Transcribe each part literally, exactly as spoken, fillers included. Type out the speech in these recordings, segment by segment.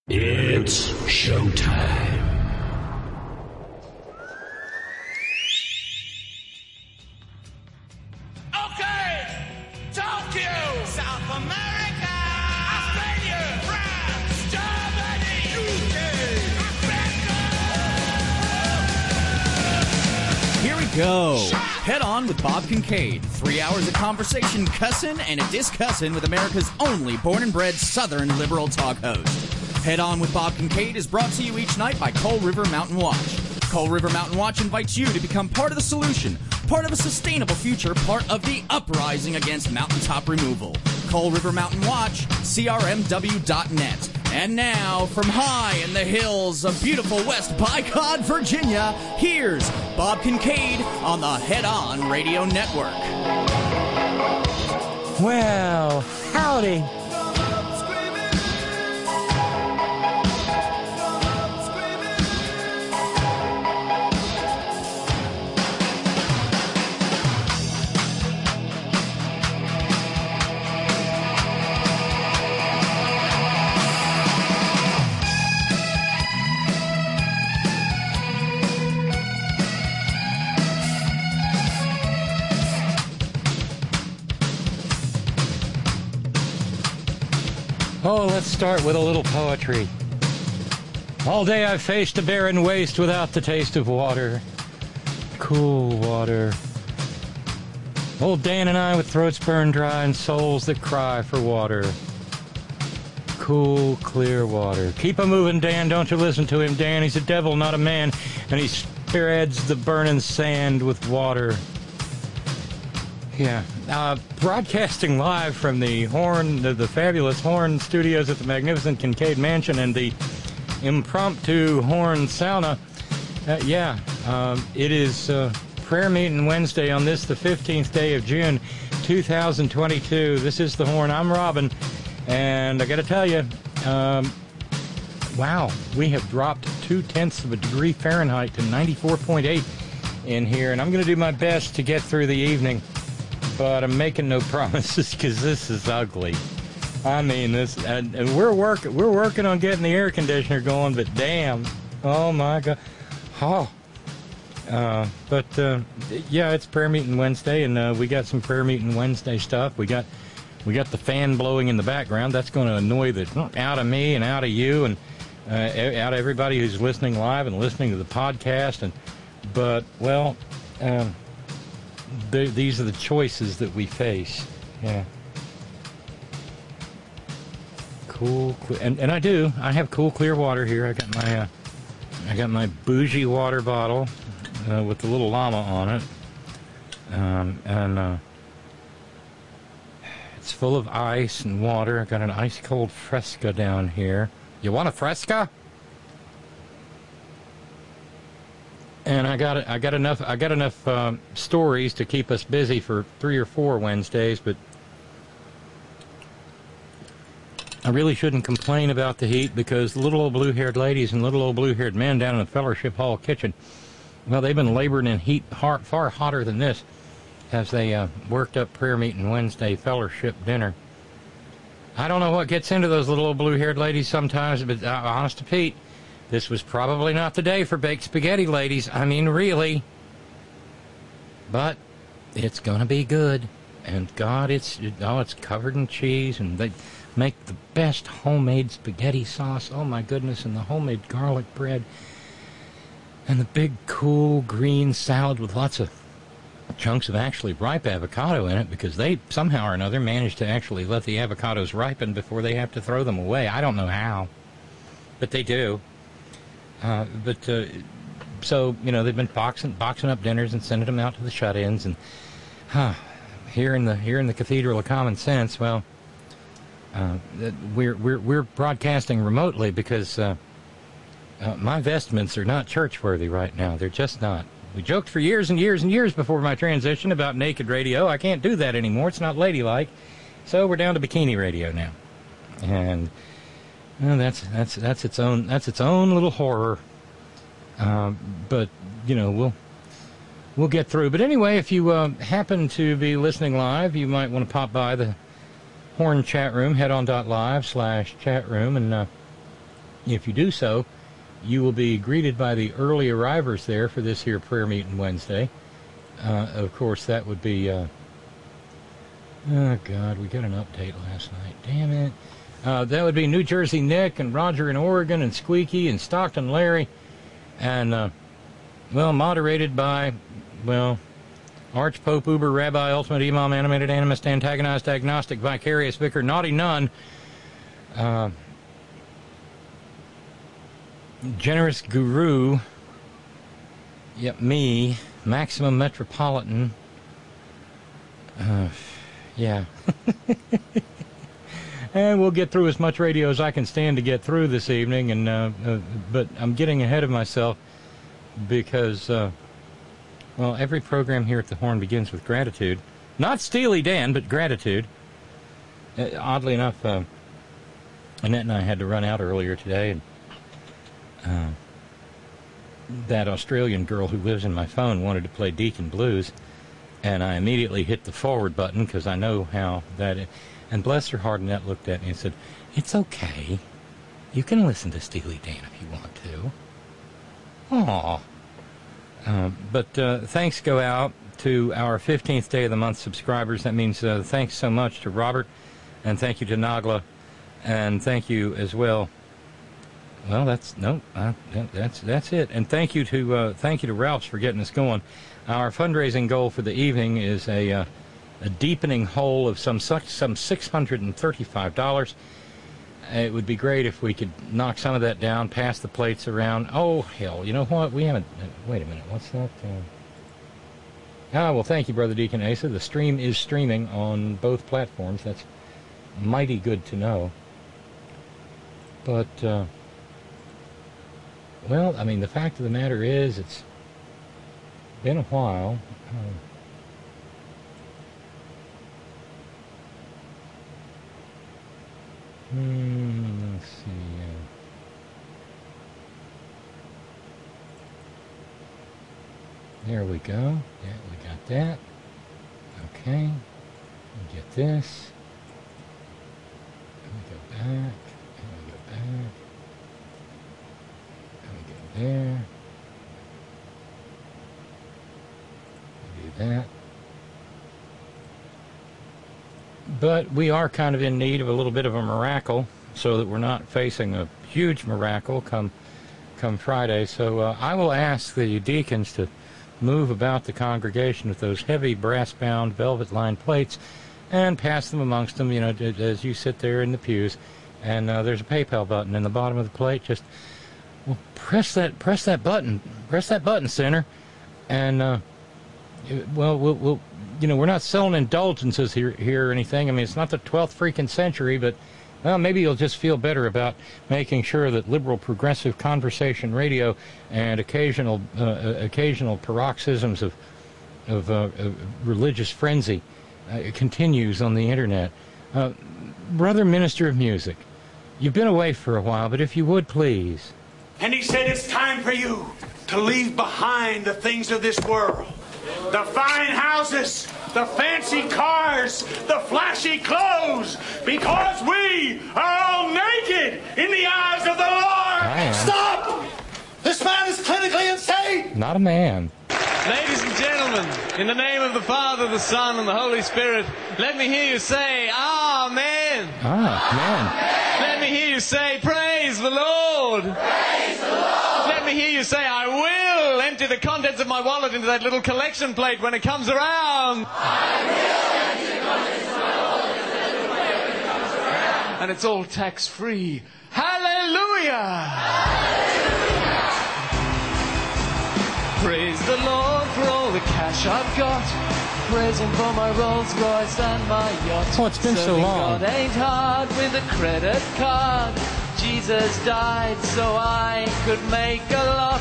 It's showtime. Okay, Tokyo, South America, Australia, France, Germany, U K, America. Here we go. Head On with Bob Kincaid. Three hours of conversation, cussin' and a discussin' with America's only born and bred Southern liberal talk host. Head On with Bob Kincaid is brought to you each night by Coal River Mountain Watch. Coal River Mountain Watch invites you to become part of the solution, part of a sustainable future, part of the uprising against mountaintop removal. Coal River Mountain Watch, C R M W dot net. And now, from high in the hills of beautiful West Bicod, Virginia, here's Bob Kincaid on the Head On Radio Network. Well, howdy. Oh, let's start with a little poetry. All day I've faced a barren waste without the taste of water. Cool water. Old Dan and I with throats burned dry and souls that cry for water. Cool, clear water. Keep a moving, Dan. Don't you listen to him, Dan. He's a devil, not a man. And he spearheads the burning sand with water. Yeah. Uh, broadcasting live from the Horn, the, the fabulous Horn Studios at the magnificent Kincaid Mansion and the impromptu Horn Sauna. Uh, yeah, um, it is uh, prayer meeting Wednesday on this, the fifteenth day of June, two thousand twenty-two. This is the Horn. I'm Robin, and I got to tell you, um, wow, we have dropped two tenths of a degree Fahrenheit to ninety-four point eight in here, and I'm going to do my best to get through the evening. But I'm making no promises because this is ugly. I mean, this, and, and we're working, we're working on getting the air conditioner going. But damn, oh my God, oh. Uh, but uh, yeah, it's prayer meeting Wednesday, and uh, we got some prayer meeting Wednesday stuff. We got, we got the fan blowing in the background. That's going to annoy the out of me and out of you and uh, out of everybody who's listening live and listening to the podcast. And but well. Um, The, these are the choices that we face. Yeah. Cool, clear, and and I do. I have cool, clear water here. I got my, uh, I got my bougie water bottle uh, with the little llama on it, um, and uh, it's full of ice and water. I got an ice cold Fresca down here. You want a Fresca? And I got I got enough I got enough um, stories to keep us busy for three or four Wednesdays, but I really shouldn't complain about the heat because little old blue-haired ladies and little old blue-haired men down in the Fellowship Hall kitchen, well, they've been laboring in heat far, far hotter than this as they uh, worked up prayer meeting Wednesday fellowship dinner. I don't know what gets into those little old blue-haired ladies sometimes, but uh, honest to Pete, this was probably not the day for baked spaghetti, ladies. I mean, really. But it's going to be good. And God, it's oh, it's covered in cheese. And they make the best homemade spaghetti sauce. Oh, my goodness. And the homemade garlic bread. And the big, cool, green salad with lots of chunks of actually ripe avocado in it. Because they, somehow or another, managed to actually let the avocados ripen before they have to throw them away. I don't know how. But they do. Uh, but, uh, so, you know, they've been boxing, boxing up dinners and sending them out to the shut-ins. And, huh, here in the, here in the Cathedral of Common Sense, well, uh, we're, we're, we're broadcasting remotely because, uh, uh, my vestments are not church-worthy right now. They're just not. We joked for years and years and years before my transition about naked radio. I can't do that anymore. It's not ladylike. So we're down to bikini radio now. And... well, that's that's that's its own that's its own little horror, um, but you know we'll we'll get through. But anyway, if you uh, happen to be listening live, you might want to pop by the Horn chat room, headon.live slash chat room, and uh, if you do so, you will be greeted by the early arrivers there for this here prayer meeting Wednesday. Uh, of course, that would be... Uh, oh, God, we got an update last night. Damn it. Uh, that would be New Jersey Nick and Roger in Oregon and Squeaky and Stockton Larry. And, uh, well, moderated by, well, Archpope, Uber, Rabbi, Ultimate Imam, Animated Animist, Antagonized, Agnostic, Vicarious Vicar, Naughty Nun, uh, Generous Guru, yep, me, Maximum Metropolitan, uh, yeah. And we'll get through as much radio as I can stand to get through this evening, and uh, uh, but I'm getting ahead of myself because, uh, well, every program here at the Horn begins with gratitude. Not Steely Dan, but gratitude. Uh, oddly enough, uh, Annette and I had to run out earlier today, and uh, that Australian girl who lives in my phone wanted to play Deacon Blues, and I immediately hit the forward button because I know how that is. And bless her heart, Annette looked at me and said, "It's okay. You can listen to Steely Dan if you want to." Aw. Um, but uh, thanks go out to our fifteenth day of the month subscribers. That means uh, thanks so much to Robert, and thank you to Nagla, and thank you as well. Well, that's no, uh, that's that's it. And thank you to uh, thank you to Ralph's for getting us going. Our fundraising goal for the evening is a uh, a deepening hole of some some six hundred thirty-five dollars. It would be great if we could knock some of that down, pass the plates around. Oh, hell, you know what? We haven't... Uh, wait a minute. What's that? Uh... Ah, well, thank you, Brother Deacon Asa. The stream is streaming on both platforms. That's mighty good to know. But, uh, well, I mean, the fact of the matter is it's been a while. Uh, Hmm, let's see. Uh, there we go. Yeah, we got that. Okay. We get this. And we go back. And we go back. And we go there. We do that. But we are kind of in need of a little bit of a miracle, so that we're not facing a huge miracle come come Friday. So uh, I will ask the deacons to move about the congregation with those heavy brass-bound, velvet-lined plates and pass them amongst them, you know, as you sit there in the pews. And uh, there's a PayPal button in the bottom of the plate. Just well, press that press that button. Press that button, sinner. And, uh, well, we'll... we'll you know, we're not selling indulgences here, here or anything. I mean, it's not the twelfth freaking century, but, well, maybe you'll just feel better about making sure that liberal progressive conversation radio and occasional uh, occasional paroxysms of, of, uh, of religious frenzy uh, continues on the Internet. Uh, Brother Minister of Music, you've been away for a while, but if you would, please. And he said, it's time for you to leave behind the things of this world. The fine houses, the fancy cars, the flashy clothes, because we are all naked in the eyes of the Lord. Stop! This man is clinically insane! Not a man. Ladies and gentlemen, in the name of the Father, the Son, and the Holy Spirit, let me hear you say, Amen. Ah, Let me hear you say, Praise the Lord. Praise the Lord. Let me hear you say, I will empty the contents of my wallet into that little collection plate when it comes around. I will empty the contents of my wallet into that little plate when it comes around. And it's all tax-free. Hallelujah! Praise the Lord for all the cash I've got. Praise Him for my Rolls Royce and my yacht. Oh, it's been so Serving long. God ain't hard with a credit card. Jesus died so I could make a lot.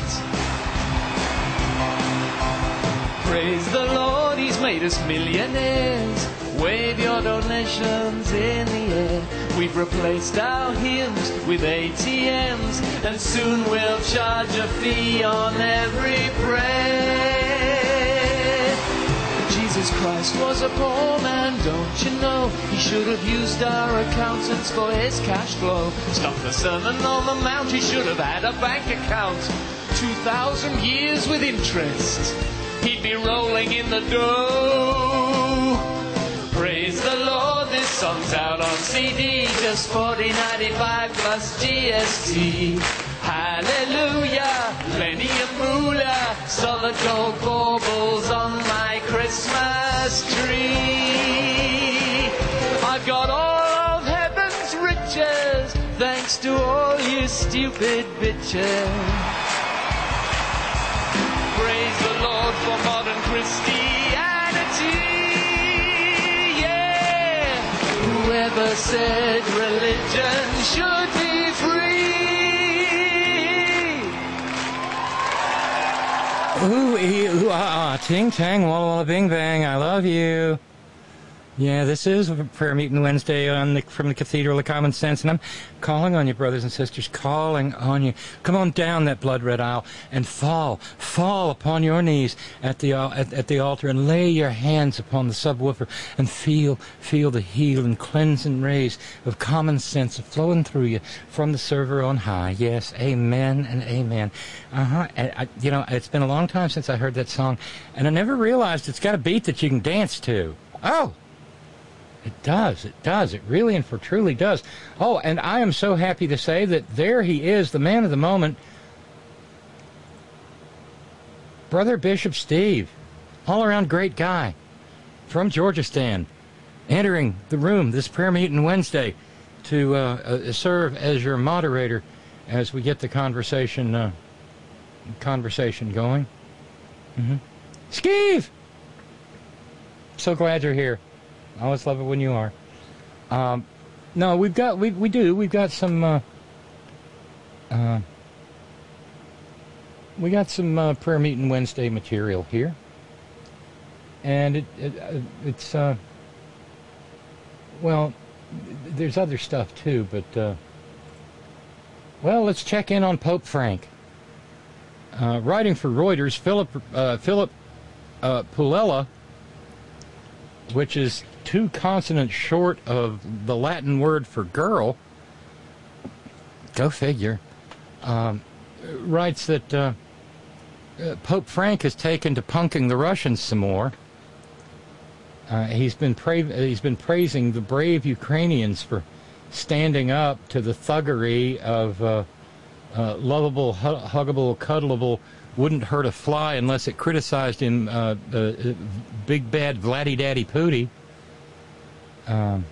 Praise the Lord, He's made us millionaires. Wave your donations in the air. We've replaced our hymns with A T Ms, and soon we'll charge a fee on every prayer. Jesus Jesus Christ was a poor man, don't you know? He should have used our accountants for his cash flow. Stop the Sermon on the Mount, he should have had a bank account. Two thousand years with interest, he'd be rolling in the dough. Praise the Lord, this song's out on C D, just forty ninety-five plus G S T. Hallelujah, plenty of moolah, solid gold baubles on my Christmas tree. I've got all of heaven's riches, thanks to all you stupid bitches. Praise the Lord for modern Christianity, yeah. Whoever said religion should be free? Ooh, ee, ooh, ah, ah, ting, tang, walla, walla, bing, bang, I love you. Yeah, this is Prayer Meeting Wednesday on the, from the Cathedral of Common Sense, and I'm calling on you, brothers and sisters, calling on you. Come on down that blood-red aisle and fall, fall upon your knees at the at, at the altar and lay your hands upon the subwoofer and feel feel the healing, cleansing rays of common sense flowing through you from the server on high. Yes, amen and amen. Uh-huh. And I, you know, it's been a long time since I heard that song, and I never realized it's got a beat that you can dance to. Oh! It does, it does, it really and for truly does. Oh, and I am so happy to say that there he is, the man of the moment, Brother Bishop Steve, all-around great guy, from Georgistan, entering the room this Prayer Meeting Wednesday to uh, uh, serve as your moderator as we get the conversation uh, conversation going. Mm-hmm. Steve! So glad you're here. I always love it when you are. Um, no, we've got we we do we've got some uh, uh, we got some uh, Prayer Meeting Wednesday material here, and it, it uh, it's uh, well, there's other stuff too, but uh, well, let's check in on Pope Frank. Uh, writing for Reuters, Philip uh, Philip uh, Pulella, which is two consonants short of the Latin word for girl, go figure, um, writes that uh, uh, Pope Frank has taken to punking the Russians some more. Uh, he's been pra- he's been praising the brave Ukrainians for standing up to the thuggery of uh, uh, lovable, hu- huggable, cuddleable, wouldn't hurt a fly unless it criticized him, uh, uh, big bad Vladdy Daddy Pooty. Um,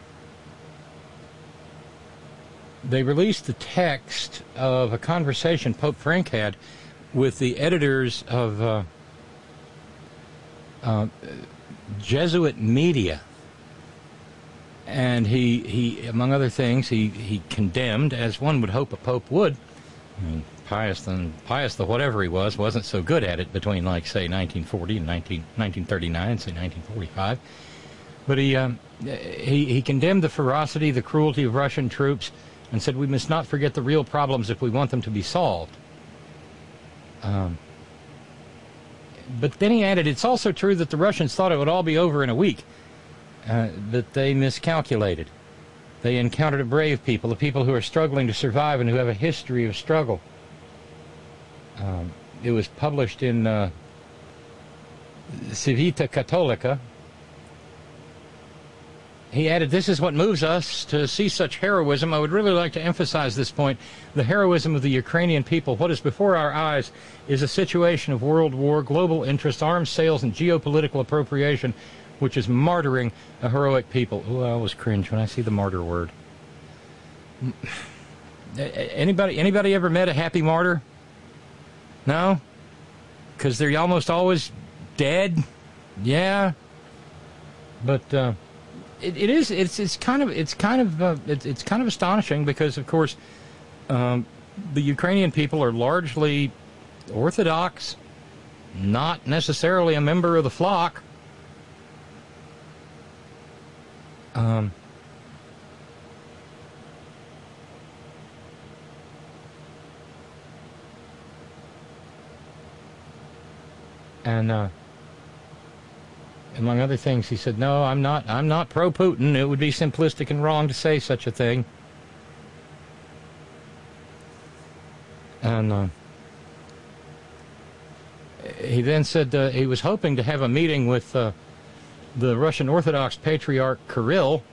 they released the text of a conversation Pope Frank had with the editors of uh, uh, Jesuit media. And he, he, among other things, he, he condemned, as one would hope a pope would, I mean, Pius the, Pius the whatever he was, wasn't so good at it between, like, say, nineteen forty and nineteen, nineteen thirty-nine, say nineteen forty-five. But he, um, he, he condemned the ferocity, the cruelty of Russian troops, and said we must not forget the real problems if we want them to be solved. Um, but then he added, it's also true that the Russians thought it would all be over in a week, uh, but they miscalculated. They encountered a brave people, a people who are struggling to survive and who have a history of struggle. Um, it was published in uh, Civita Cattolica. He added, this is what moves us to see such heroism. I would really like to emphasize this point. The heroism of the Ukrainian people. What is before our eyes is a situation of world war, global interest, arms sales, and geopolitical appropriation, which is martyring a heroic people. Oh, I always cringe when I see the martyr word. Anybody, anybody ever met a happy martyr? No? Because they're almost always dead? Yeah. But, uh... It, it is. It's. It's kind of. It's kind of. Uh, it's. It's kind of astonishing because, of course, um, the Ukrainian people are largely Orthodox, not necessarily a member of the flock. Um, and. Uh, among other things, he said, no, I'm not, I'm not pro-Putin. It would be simplistic and wrong to say such a thing. And uh, he then said uh, he was hoping to have a meeting with uh, the Russian Orthodox Patriarch Kirill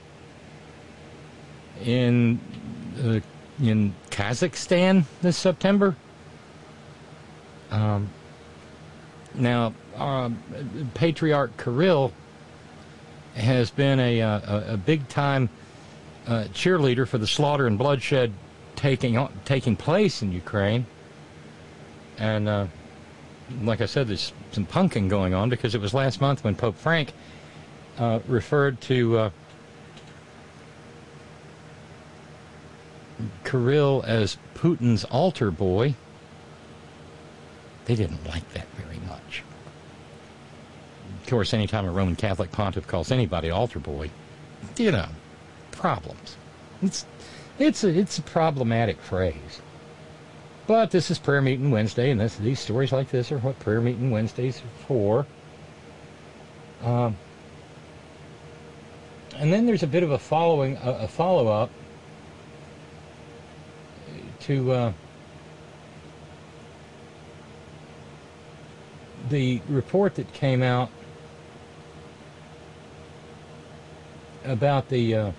in uh, in Kazakhstan this September. Um, now, uh, Patriarch Kirill has been a, a, a big-time uh, cheerleader for the slaughter and bloodshed taking taking place in Ukraine. And uh, like I said, there's some punking going on because it was last month when Pope Frank uh, referred to uh, Kirill as Putin's altar boy. They didn't like that very much. Of course, anytime a Roman Catholic pontiff calls anybody altar boy, you know, problems. It's it's a, it's a problematic phrase. But this is Prayer Meeting Wednesday, and this, these stories like this are what Prayer Meeting Wednesdays are for. Um, and then there's a bit of a following, a, a follow-up to uh, the report that came out about the uh,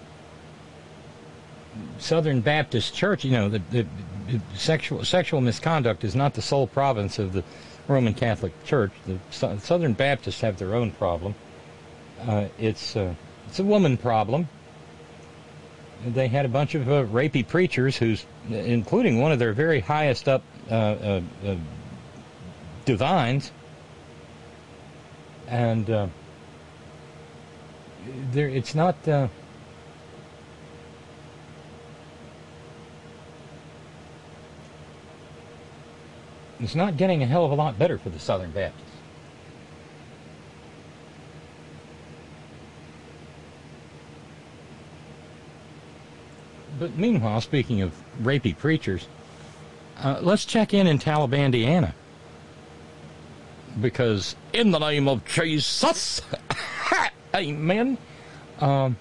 Southern Baptist Church. You know, the, the, the sexual sexual misconduct is not the sole province of the Roman Catholic Church. The so Southern Baptists have their own problem. Uh, it's uh, it's a woman problem. They had a bunch of uh, rapey preachers, who's, including one of their very highest up uh, uh, uh, divines, and uh, there it's not. Uh, It's not getting a hell of a lot better for the Southern Baptists. But meanwhile, speaking of rapey preachers, uh, let's check in in Talibandiana. Because in the name of Jesus, amen, um,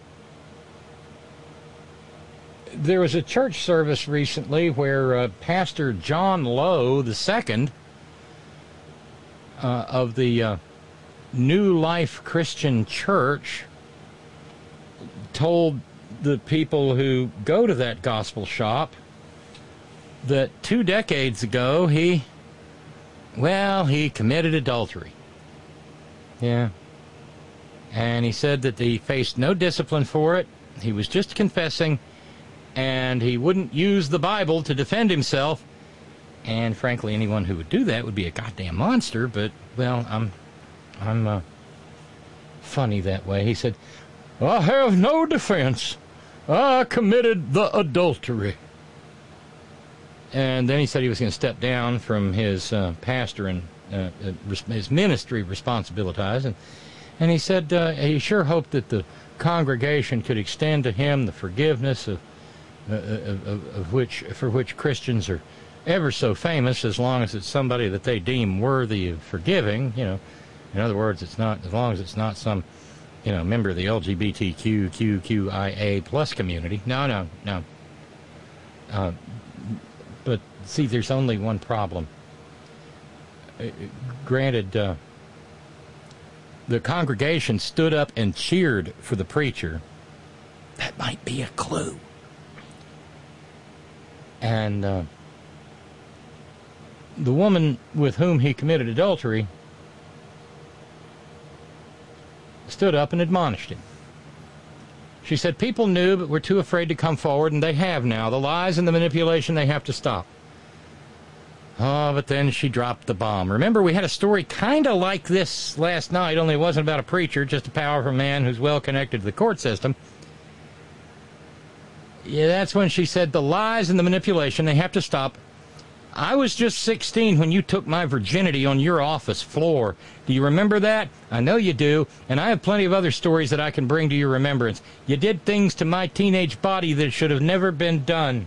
there was a church service recently where uh, Pastor John Lowe the second uh, of the uh, New Life Christian Church told the people who go to that gospel shop that two decades ago he, well, he committed adultery. Yeah. And he said that he faced no discipline for it. He was just confessing, and he wouldn't use the Bible to defend himself. And frankly, anyone who would do that would be a goddamn monster. But, well, I'm I'm uh, funny that way. He said, I have no defense. I committed the adultery. And then he said he was going to step down from his uh, pastor and uh, his ministry responsibilities. And, and he said uh, he sure hoped that the congregation could extend to him the forgiveness of Uh, of, of which, for which Christians are ever so famous, as long as it's somebody that they deem worthy of forgiving. You know, in other words, it's not, as long as it's not some, you know, member of the L G B T Q Q Q I A plus community. No, no, no. Uh, but see, there's only one problem. Uh, granted, uh, the congregation stood up and cheered for the preacher. That might be a clue. And uh, the woman with whom he committed adultery stood up and admonished him. She said, people knew but were too afraid to come forward, and they have now. The lies and the manipulation, they have to stop. Oh, but then she dropped the bomb. Remember, we had a story kind of like this last night, only it wasn't about a preacher, just a powerful man who's well connected to the court system. Yeah, that's when she said the lies and the manipulation, they have to stop. I was just sixteen when you took my virginity on your office floor. Do you remember that? I know you do, and I have plenty of other stories that I can bring to your remembrance. You did things to my teenage body that should have never been done.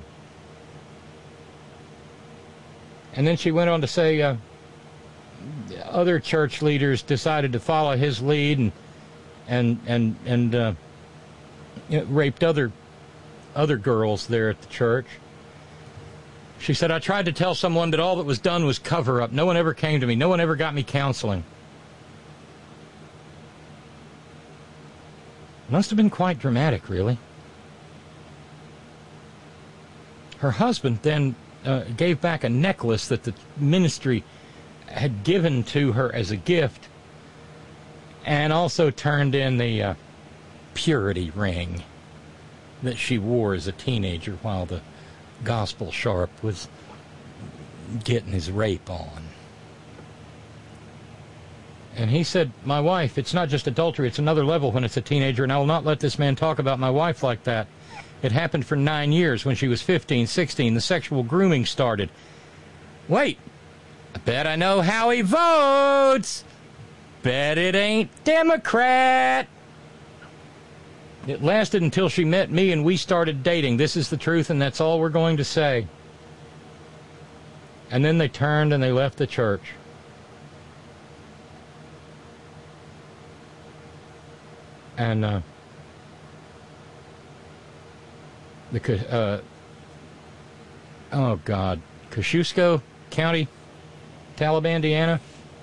And then she went on to say uh, other church leaders decided to follow his lead and and and and uh, you know, raped other other girls there at the church. She said, I tried to tell someone that all that was done was cover up. No one ever came to me. No one ever got me counseling. Must have been quite dramatic, really. Her husband then uh, gave back a necklace that the ministry had given to her as a gift, and also turned in the uh, purity ring that she wore as a teenager while the gospel sharp was getting his rape on. And he said, my wife, it's not just adultery, it's another level when it's a teenager, and I will not let this man talk about my wife like that. It happened for nine years. When she was fifteen, sixteen, the sexual grooming started. Wait, I bet I know how he votes. Bet it ain't Democrat. It lasted until she met me and we started dating. This is the truth, and that's all we're going to say. And then they turned and they left the church. And uh, the uh, oh God, Kosciuszko County, Talibandiana,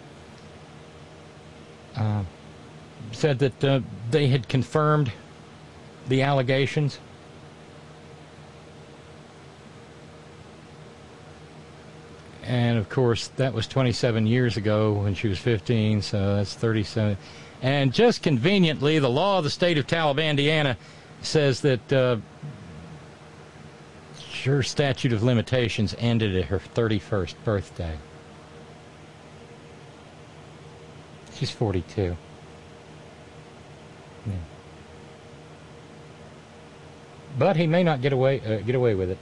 uh, said that uh, they had confirmed the allegations. And of course, that was twenty-seven years ago when she was fifteen, so that's thirty-seven. And just conveniently, the law of the state of Talibandiana says that uh, her statute of limitations ended at her thirty-first birthday. She's forty-two. Yeah. But he may not get away uh, get away with it.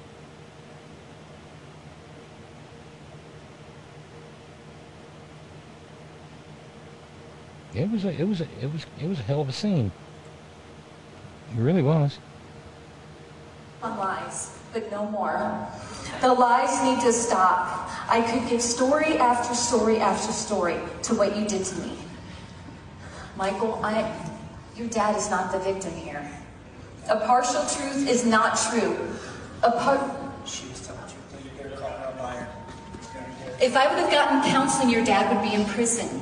It was a, it was a, it was it was a hell of a scene. It really was. On lies, but no more. The lies need to stop. I could give story after story after story to what you did to me. Michael, I, your dad is not the victim here. A partial truth is not true. A part. She was telling you that you're calling her a liar. If I would have gotten counseling, your dad would be in prison.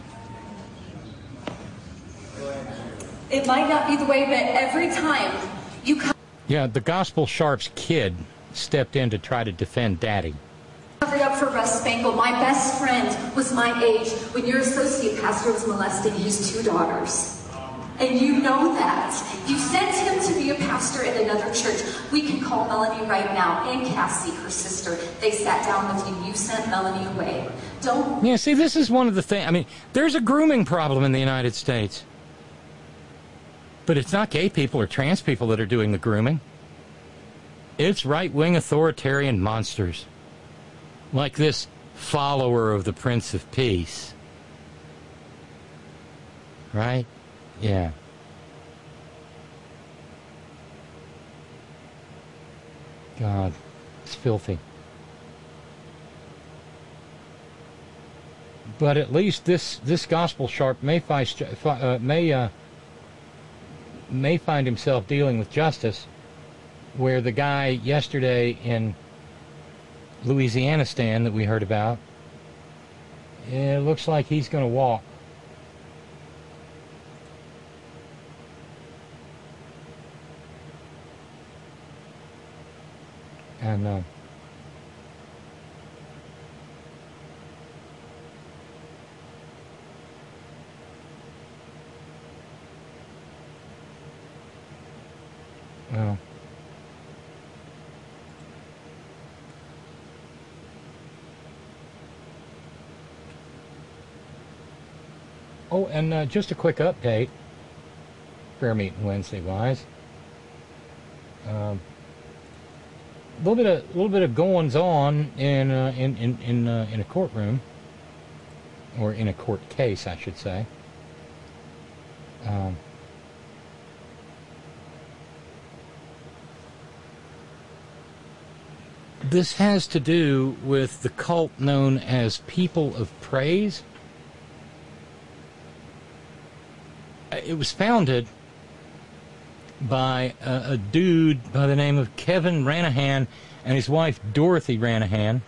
It might not be the way, but every time you come. Yeah, the gospel sharp's kid stepped in to try to defend Daddy. Covered up for Russ Spangle. My best friend was my age when your associate pastor was molesting his two daughters. And you know that. You sent him to be a pastor at another church. We can call Melanie right now, and Cassie, her sister. They sat down with you. You sent Melanie away. Don't... Yeah, see, this is one of the things. I mean, there's a grooming problem in the United States. But it's not gay people or trans people that are doing the grooming. It's right-wing authoritarian monsters. Like this follower of the Prince of Peace. Right? Yeah. God, it's filthy. But at least this this gospel sharp may find uh, may uh, may find himself dealing with justice, where the guy yesterday in Louisianistan that we heard about, it looks like he's going to walk. And uh, well, oh, and uh, just a quick update, prayer meeting Wednesday wise. Um, A little bit of little bit of goings on in uh, in in in, uh, in a courtroom, or in a court case, I should say. Um, this has to do with the cult known as People of Praise. it was founded by a, a dude by the name of Kevin Ranahan and his wife Dorothy Ranahan.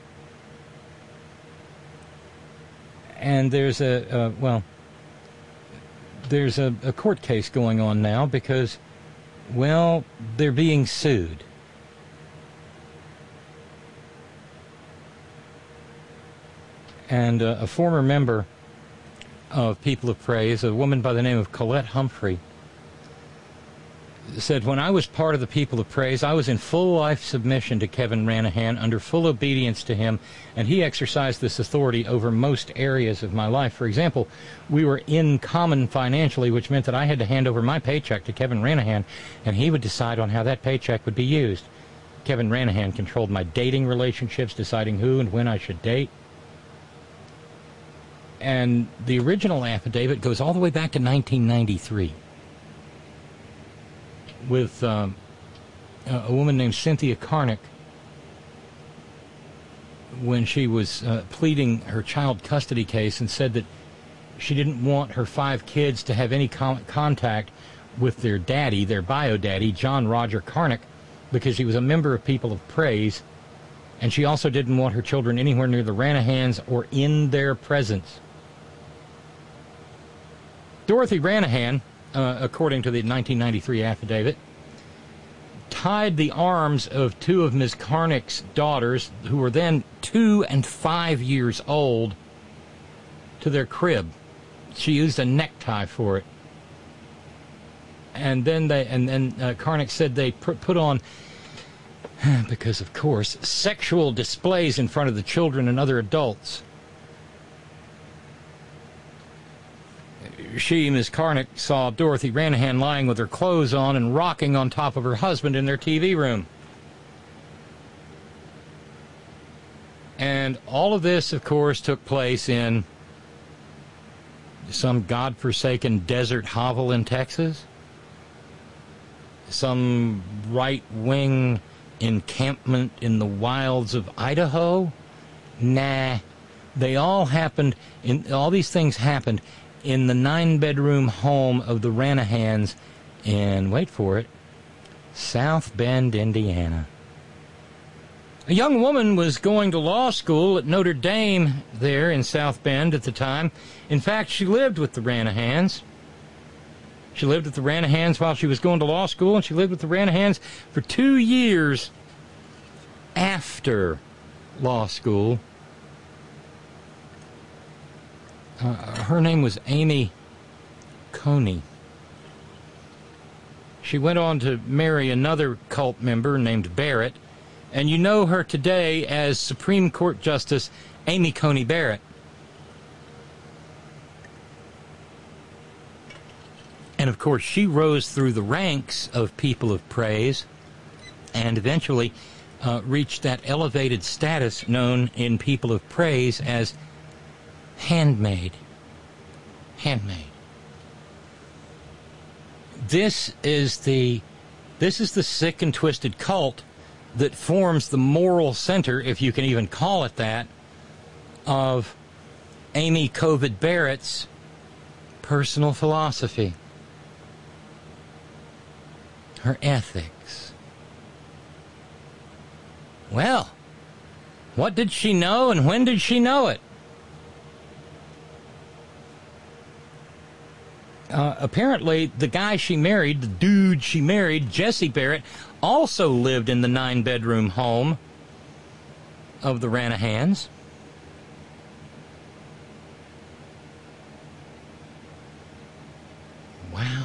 And there's a, uh, well, there's a, a court case going on now because, well, they're being sued. And uh, a former member of People of Praise, a woman by the name of Colette Humphrey, said, when I was part of the People of Praise, I was in full life submission to Kevin Ranahan, under full obedience to him, and he exercised this authority over most areas of my life. For example, we were in common financially, which meant that I had to hand over my paycheck to Kevin Ranahan, and he would decide on how that paycheck would be used. Kevin Ranahan controlled my dating relationships, deciding who and when I should date. And the original affidavit goes all the way back to nineteen ninety-three with um, a woman named Cynthia Karnick when she was uh, pleading her child custody case and said that she didn't want her five kids to have any con- contact with their daddy, their bio daddy, John Roger Karnick, because he was a member of People of Praise, and she also didn't want her children anywhere near the Ranahans or in their presence. Dorothy Ranahan, uh, according to the nineteen ninety-three affidavit, tied the arms of two of Miz Karnick's daughters, who were then two and five years old, to their crib. She used a necktie for it. And then they, and then uh, Karnick said they put, put on, because of course, sexual displays in front of the children and other adults. She, Miz Karnick, saw Dorothy Ranahan lying with her clothes on and rocking on top of her husband in their T V room. And all of this, of course, took place in some godforsaken desert hovel in Texas, some right-wing encampment in the wilds of Idaho. Nah, they all happened, in, all these things happened in the nine-bedroom home of the Ranahans in, wait for it, South Bend, Indiana. A young woman was going to law school at Notre Dame there in South Bend at the time. In fact, she lived with the Ranahans. She lived with the Ranahans while she was going to law school, and she lived with the Ranahans for two years after law school. Uh, her name was Amy Coney. She went on to marry another cult member named Barrett, and you know her today as Supreme Court Justice Amy Coney Barrett. And of course, she rose through the ranks of People of Praise and eventually uh, reached that elevated status known in People of Praise as handmaid. Handmaid. This is the this is the sick and twisted cult that forms the moral center, if you can even call it that, of Amy COVID Barrett's personal philosophy, her ethics. Well, what did she know and when did she know it? Uh, apparently, the guy she married, the dude she married, Jesse Barrett, also lived in the nine-bedroom home of the Ranahans. Wow.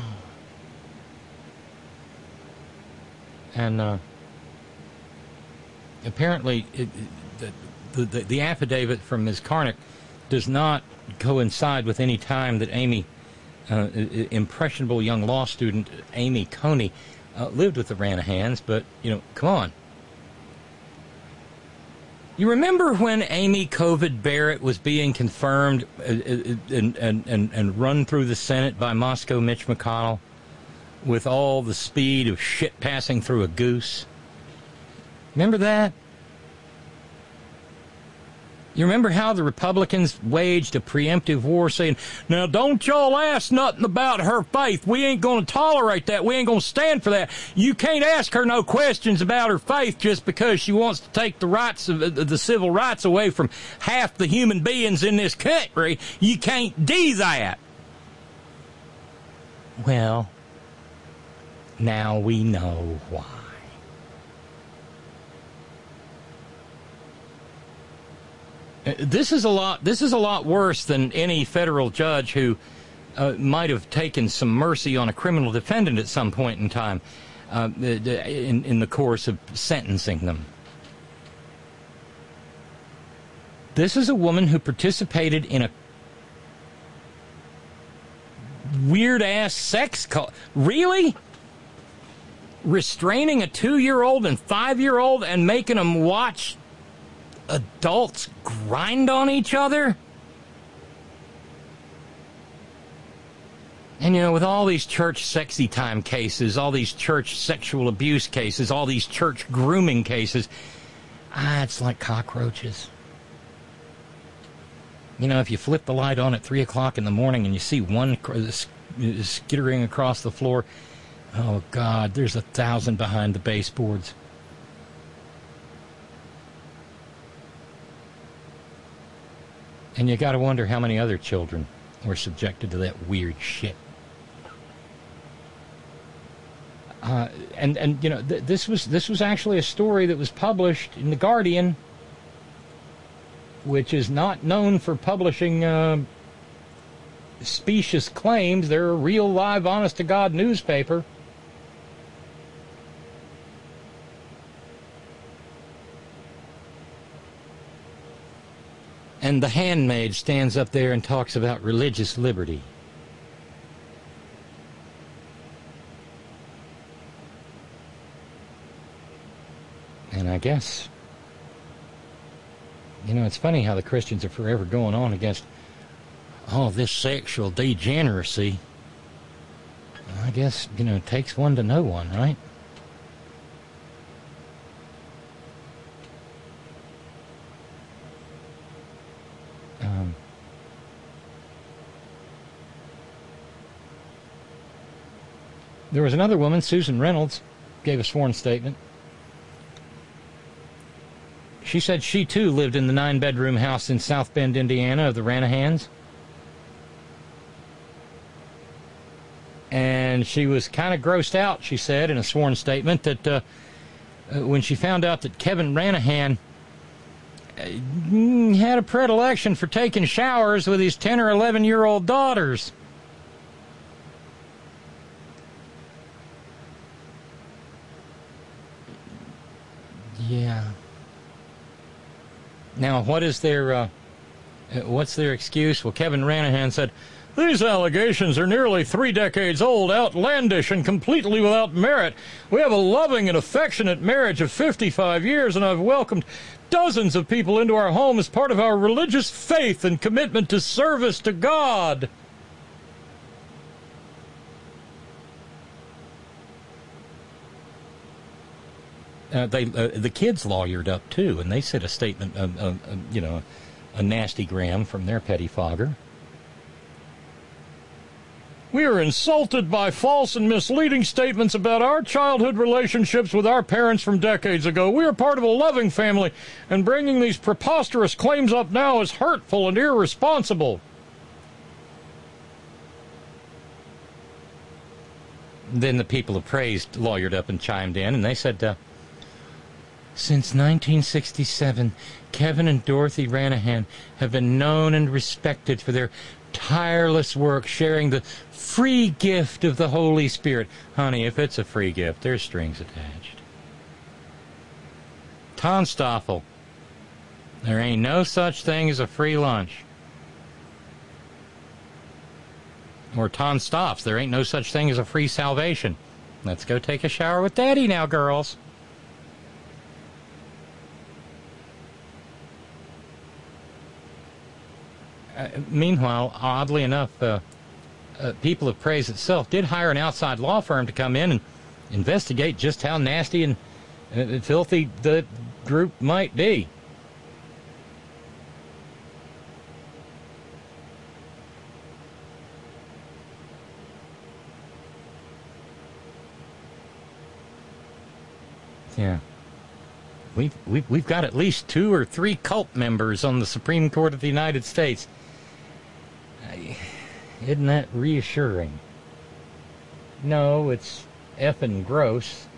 And uh, apparently, it, it, the, the, the affidavit from Miz Karnick does not coincide with any time that Amy... Uh, impressionable young law student Amy Coney uh, lived with the Ranahans, but, you know, come on. You remember when Amy COVID Barrett was being confirmed uh, and, and, and, and run through the Senate by Moscow Mitch McConnell with all the speed of shit passing through a goose? Remember that? You remember how the Republicans waged a preemptive war saying, now don't y'all ask nothing about her faith. We ain't going to tolerate that. We ain't going to stand for that. You can't ask her no questions about her faith just because she wants to take the rights of the civil rights away from half the human beings in this country. You can't do that. Well, now we know why. This is a lot. This is a lot worse than any federal judge who uh, might have taken some mercy on a criminal defendant at some point in time, uh, in, in the course of sentencing them. This is a woman who participated in a weird-ass sex cult. Really? Restraining a two-year-old and five-year-old and making them watch adults grind on each other? And, you know, with all these church sexy time cases, all these church sexual abuse cases, all these church grooming cases, ah, it's like cockroaches. You know, if you flip the light on at three o'clock in the morning and you see one skittering across the floor, oh, God, there's a thousand behind the baseboards. And you got to wonder how many other children were subjected to that weird shit. Uh, and and you know th- this was this was actually a story that was published in The Guardian, which is not known for publishing uh, specious claims. They're a real, live, honest-to-God newspaper. And the handmaid stands up there and talks about religious liberty. And I guess, you know, it's funny how the Christians are forever going on against all this sexual degeneracy. I guess, you know, it takes one to know one, right? Um, there was another woman, Susan Reynolds, gave a sworn statement. She said she, too, lived in the nine-bedroom house in South Bend, Indiana, of the Ranahans. And she was kind of grossed out, she said, in a sworn statement, that uh, when she found out that Kevin Ranahan had a predilection for taking showers with his ten or eleven-year-old daughters. Yeah. Now, what is their, uh, what's their excuse? Well, Kevin Ranahan said, "These allegations are nearly three decades old, outlandish, and completely without merit. We have a loving and affectionate marriage of fifty-five years, and I've welcomed dozens of people into our home as part of our religious faith and commitment to service to God." Uh, they, uh, the kids lawyered up, too, and they sent a statement, uh, uh, uh, you know, a nasty gram from their pettifogger. "We are insulted by false and misleading statements about our childhood relationships with our parents from decades ago. We are part of a loving family, and bringing these preposterous claims up now is hurtful and irresponsible." Then the people of praise lawyered up and chimed in, and they said, uh, "Since nineteen sixty-seven, Kevin and Dorothy Ranahan have been known and respected for their tireless work sharing the free gift of the Holy Spirit." Honey, if it's a free gift, there's strings attached. Tonstoffel. There ain't no such thing as a free lunch. Or Tonstoffs. There ain't no such thing as a free salvation. Let's go take a shower with Daddy now, girls. Uh, meanwhile, oddly enough, uh, uh, People of Praise itself did hire an outside law firm to come in and investigate just how nasty and uh, filthy the group might be. Yeah. We've, we've, we've got at least two or three cult members on the Supreme Court of the United States. I, isn't that reassuring? No, it's effing gross.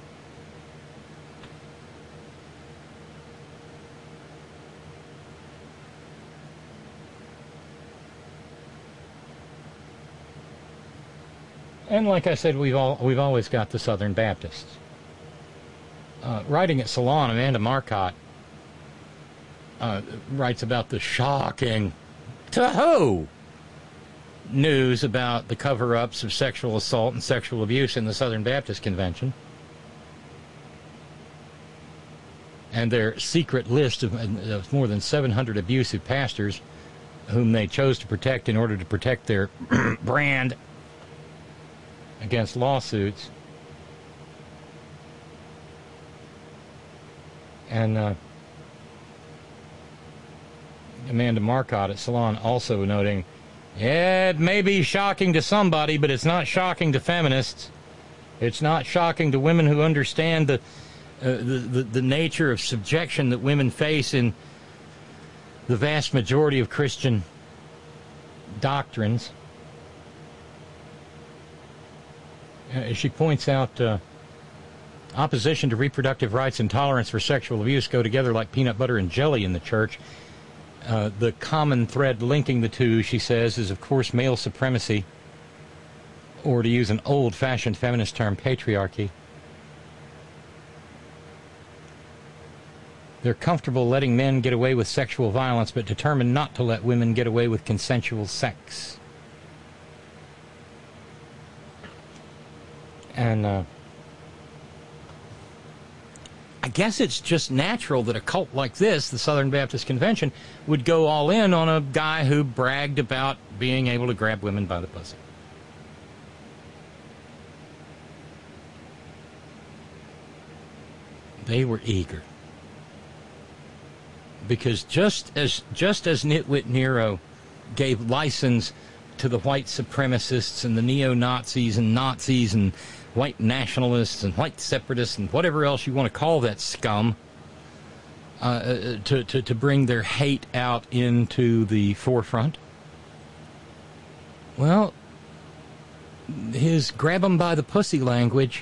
And like I said, we've all we've always got the Southern Baptists. Uh, writing at Salon, Amanda Marcotte uh, writes about the shocking to-ho news about the cover-ups of sexual assault and sexual abuse in the Southern Baptist Convention, and their secret list of, of more than seven hundred abusive pastors whom they chose to protect in order to protect their brand against lawsuits. And uh, Amanda Marcotte at Salon also noting, yeah, it may be shocking to somebody, but it's not shocking to feminists. It's not shocking to women who understand the, uh, the, the, the nature of subjection that women face in the vast majority of Christian doctrines. Uh, she points out uh, opposition to reproductive rights and tolerance for sexual abuse go together like peanut butter and jelly in the church. Uh, the common thread linking the two, she says, is of course male supremacy, or to use an old-fashioned feminist term, patriarchy. They're comfortable letting men get away with sexual violence, but determined not to let women get away with consensual sex. And uh, I guess it's just natural that a cult like this, the Southern Baptist Convention, would go all in on a guy who bragged about being able to grab women by the pussy. They were eager. Because just as just as Nitwit Nero gave license to the white supremacists and the neo-Nazis and Nazis and white nationalists and white separatists and whatever else you want to call that scum, uh, to, to, to bring their hate out into the forefront, well, his grab 'em by the pussy language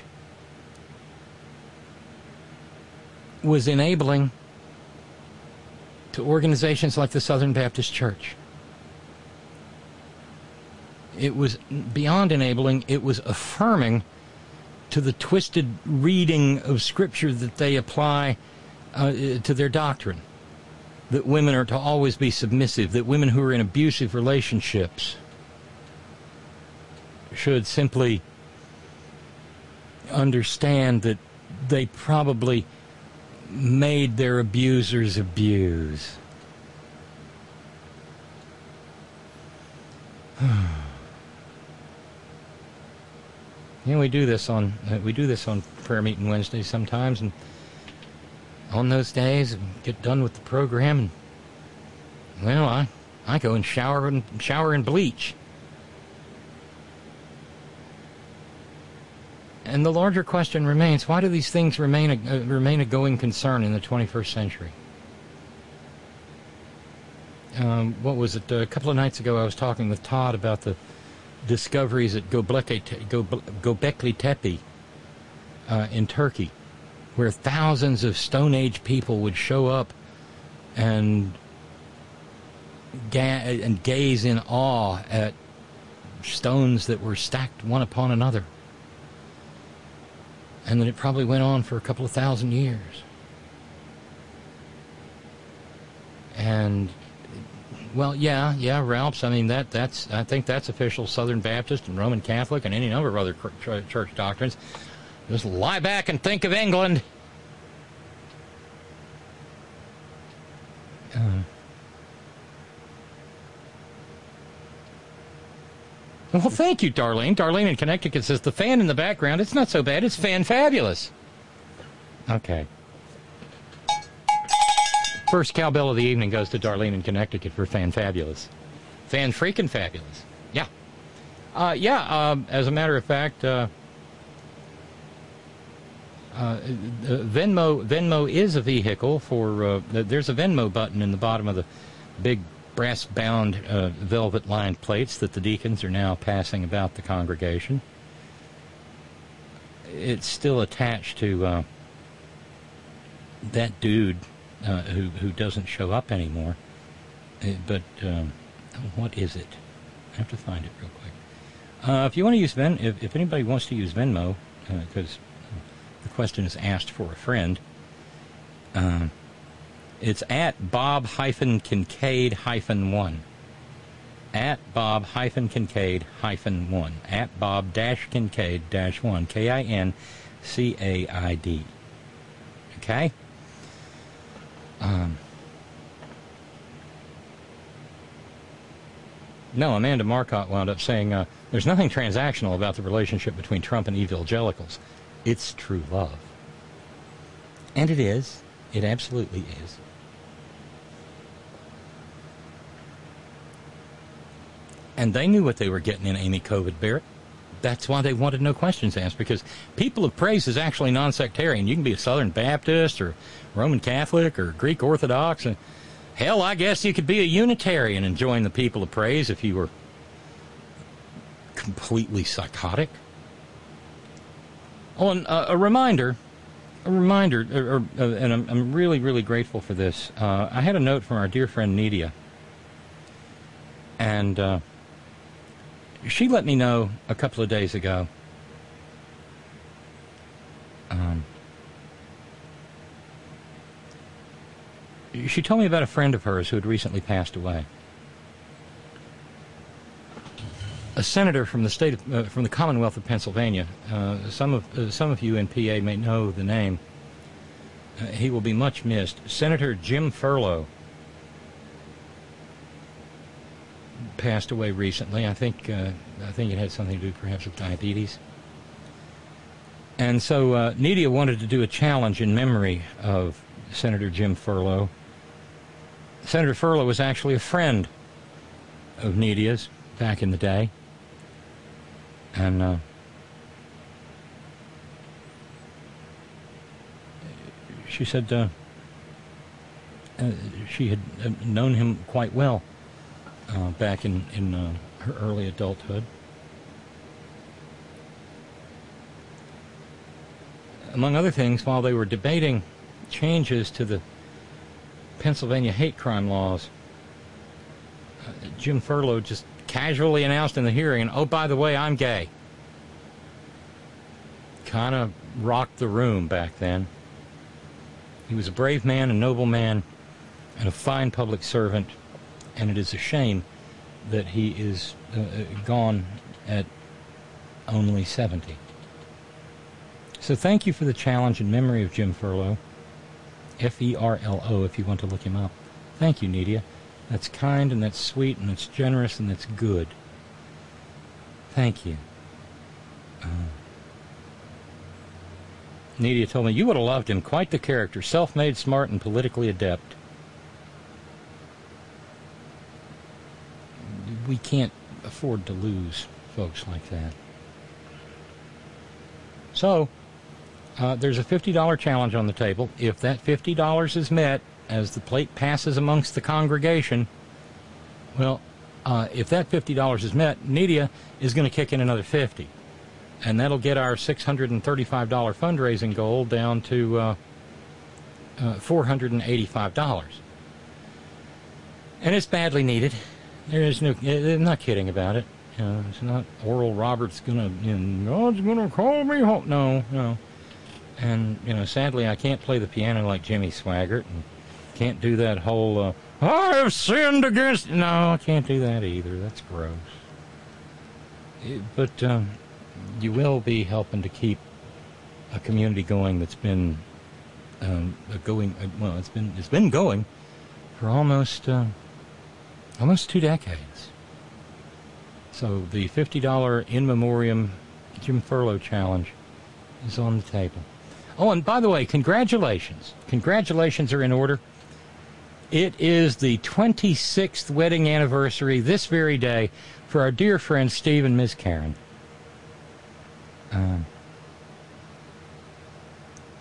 was enabling to organizations like the Southern Baptist Church. It was beyond enabling, it was affirming to the twisted reading of Scripture that they apply uh, to their doctrine. That women are to always be submissive, that women who are in abusive relationships should simply understand that they probably made their abusers abuse. You know, we do this on uh, we do this on prayer meeting Wednesdays sometimes, and on those days, we get done with the program, and well, I I go and shower and shower and bleach. And the larger question remains: why do these things remain a, uh, remain a going concern in the twenty-first century? Um, what was it? Uh, a couple of nights ago, I was talking with Todd about the discoveries at Göbekli Tepe uh, in Turkey, where thousands of Stone Age people would show up and ga- and gaze in awe at stones that were stacked one upon another. And then it probably went on for a couple of thousand years. And well, yeah, yeah, Ralphs. I mean, that that's I think that's official Southern Baptist and Roman Catholic and any number of other church doctrines. Just lie back and think of England. Uh, well, thank you, Darlene. Darlene in Connecticut says the fan in the background, it's not so bad. It's fan-fabulous. Okay. First cowbell of the evening goes to Darlene in Connecticut for fan-fabulous. Fan-freaking-fabulous. Yeah. Uh, yeah, uh, as a matter of fact, uh, uh, Venmo Venmo is a vehicle for. Uh, there's a Venmo button in the bottom of the big brass-bound uh, velvet-lined plates that the deacons are now passing about the congregation. It's still attached to uh, that dude uh, who who doesn't show up anymore. Uh, but um, what is it? I have to find it real quick. Uh, if you want to use Ven, if, if anybody wants to use Venmo, because uh, the question is asked for a friend, um, it's at Bob hyphen Kincaid hyphen one. At Bob hyphen Kincaid hyphen one. At Bob dash Kincaid dash one. K I N C A I D. Okay? Um. No, Amanda Marcotte wound up saying, uh, there's nothing transactional about the relationship between Trump and evangelicals. It's true love. And it is. It absolutely is. And they knew what they were getting in Amy Covid Barrett. That's why they wanted no questions asked, because People of Praise is actually non-sectarian. You can be a Southern Baptist or Roman Catholic or Greek Orthodox. And hell, I guess you could be a Unitarian and join the People of Praise if you were completely psychotic. Oh, and uh, a reminder, a reminder, or, or, uh, and I'm, I'm really, really grateful for this. Uh, I had a note from our dear friend Nidia, and uh, she let me know a couple of days ago. Um, she told me about a friend of hers who had recently passed away. A senator from the state of, uh, from the Commonwealth of Pennsylvania. Uh, some of uh, some of you in P A may know the name. Uh, he will be much missed. Senator Jim Furlow passed away recently. I think uh, I think it had something to do perhaps with diabetes. And so uh, Nidia wanted to do a challenge in memory of Senator Jim Furlow. Senator Furlow was actually a friend of Nidia's back in the day. And uh, she said uh, uh, she had uh, known him quite well uh, back in, in uh, her early adulthood. Among other things, while they were debating changes to the Pennsylvania hate crime laws, uh, Jim Furlow just casually announced in the hearing, oh, by the way, I'm gay. Kind of rocked the room back then. He was a brave man, a noble man, and a fine public servant, and it is a shame that he is uh, gone at only seventy. So thank you for the challenge in memory of Jim Furlow. F E R L O if you want to look him up. Thank you, Nidia. That's kind, and that's sweet, and that's generous, and that's good. Thank you. Uh, Nidia told me, you would have loved him. Quite the character. Self-made, smart, and politically adept. We can't afford to lose folks like that. So, uh, there's a fifty dollar challenge on the table. If that fifty dollars is met as the plate passes amongst the congregation, well, uh, if that fifty dollars is met, Nidia is going to kick in another fifty dollars. And that'll get our six hundred thirty-five dollar fundraising goal down to uh, uh, four hundred eighty-five dollars. And it's badly needed. There is no, I'm not kidding about it. You know, it's not Oral Roberts going to, you know, God's going to call me home. No, no. And, you know, sadly, I can't play the piano like Jimmy Swaggart, and can't do that whole, uh, I have sinned against... No, I can't do that either. That's gross. It, but um, you will be helping to keep a community going that's been um, going... Uh, well, it's been it's been going for almost uh, almost two decades. So the fifty dollar in memoriam Jim Furlow challenge is on the table. Oh, and by the way, congratulations. Congratulations are in order. It is the twenty-sixth wedding anniversary this very day for our dear friends Steve and Miz Karen. Um,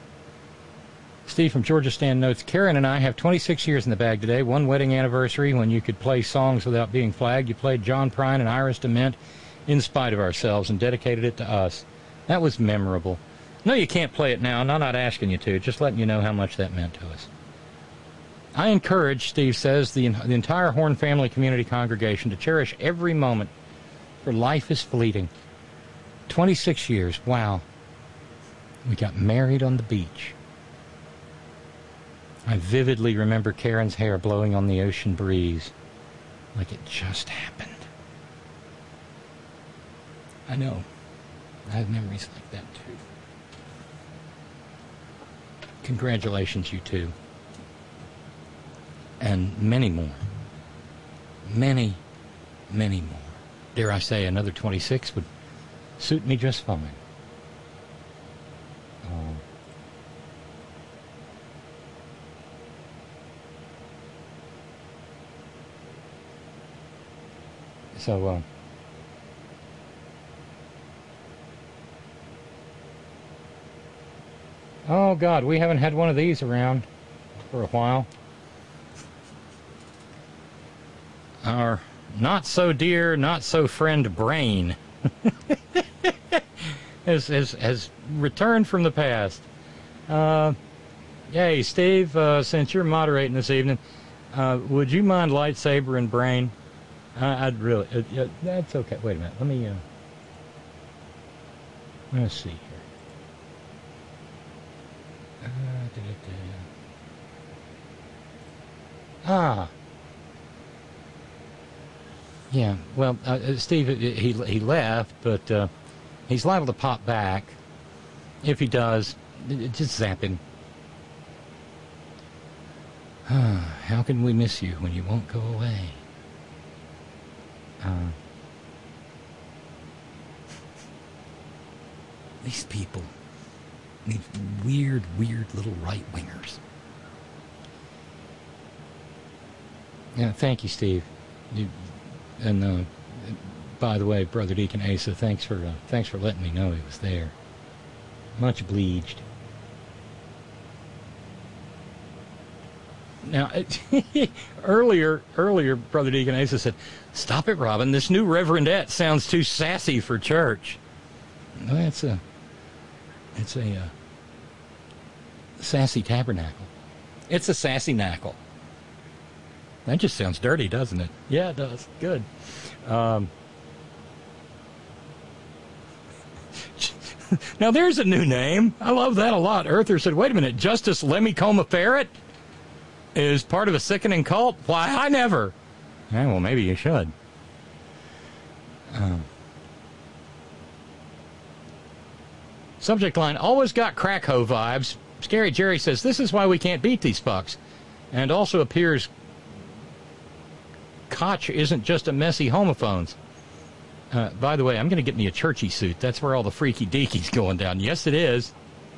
Steve from Georgia Stan notes, Karen and I have twenty-six years in the bag today. One wedding anniversary when you could play songs without being flagged. You played John Prine and Iris DeMent in spite of ourselves and dedicated it to us. That was memorable. No, you can't play it now, and I'm not asking you to, just letting you know how much that meant to us. I encourage, Steve says, the, the entire Horn family community congregation to cherish every moment, for life is fleeting. twenty-six years, wow. We got married on the beach. I vividly remember Karen's hair blowing on the ocean breeze, like it just happened. I know. I have memories like that, too. Congratulations, you two. And many more. Many, many more. Dare I say, another twenty-six would suit me just fine. Um, so, uh, oh, God, we haven't had one of these around for a while. Our not-so-dear, not-so-friend Brain has, has, has returned from the past. Uh, hey, Steve, uh, since you're moderating this evening, uh, would you mind lightsaber and Brain? Uh, I'd really... Uh, uh, that's okay. Wait a minute. Let me... Uh, let's see here. Uh, da, da, da. Ah. Yeah, well, uh, Steve, he he left, but uh, he's liable to pop back. If he does, just zap him. How can we miss you when you won't go away? Uh, these people, these weird, weird little right-wingers. Yeah, thank you, Steve. You, And uh, by the way, Brother Deacon Asa, thanks for uh, thanks for letting me know he was there. Much obliged. Now, earlier, earlier, Brother Deacon Asa said, "Stop it, Robin. This new Reverendette sounds too sassy for church." Well, it's a, it's a uh, sassy tabernacle. It's a sassy knackle. That just sounds dirty, doesn't it? Yeah, it does. Good. Um, now, there's a new name. I love that a lot. Earther said, wait a minute, Justice Lemmy Coma Ferret is part of a sickening cult? Why, I never. Yeah, well, maybe you should. Um, subject line, always got crack hoe vibes. Scary Jerry says, this is why we can't beat these fucks. And also appears Koch isn't just a messy homophones. Uh, by the way, I'm going to get me a churchy suit. That's where all the freaky deaky's going down. Yes, it is.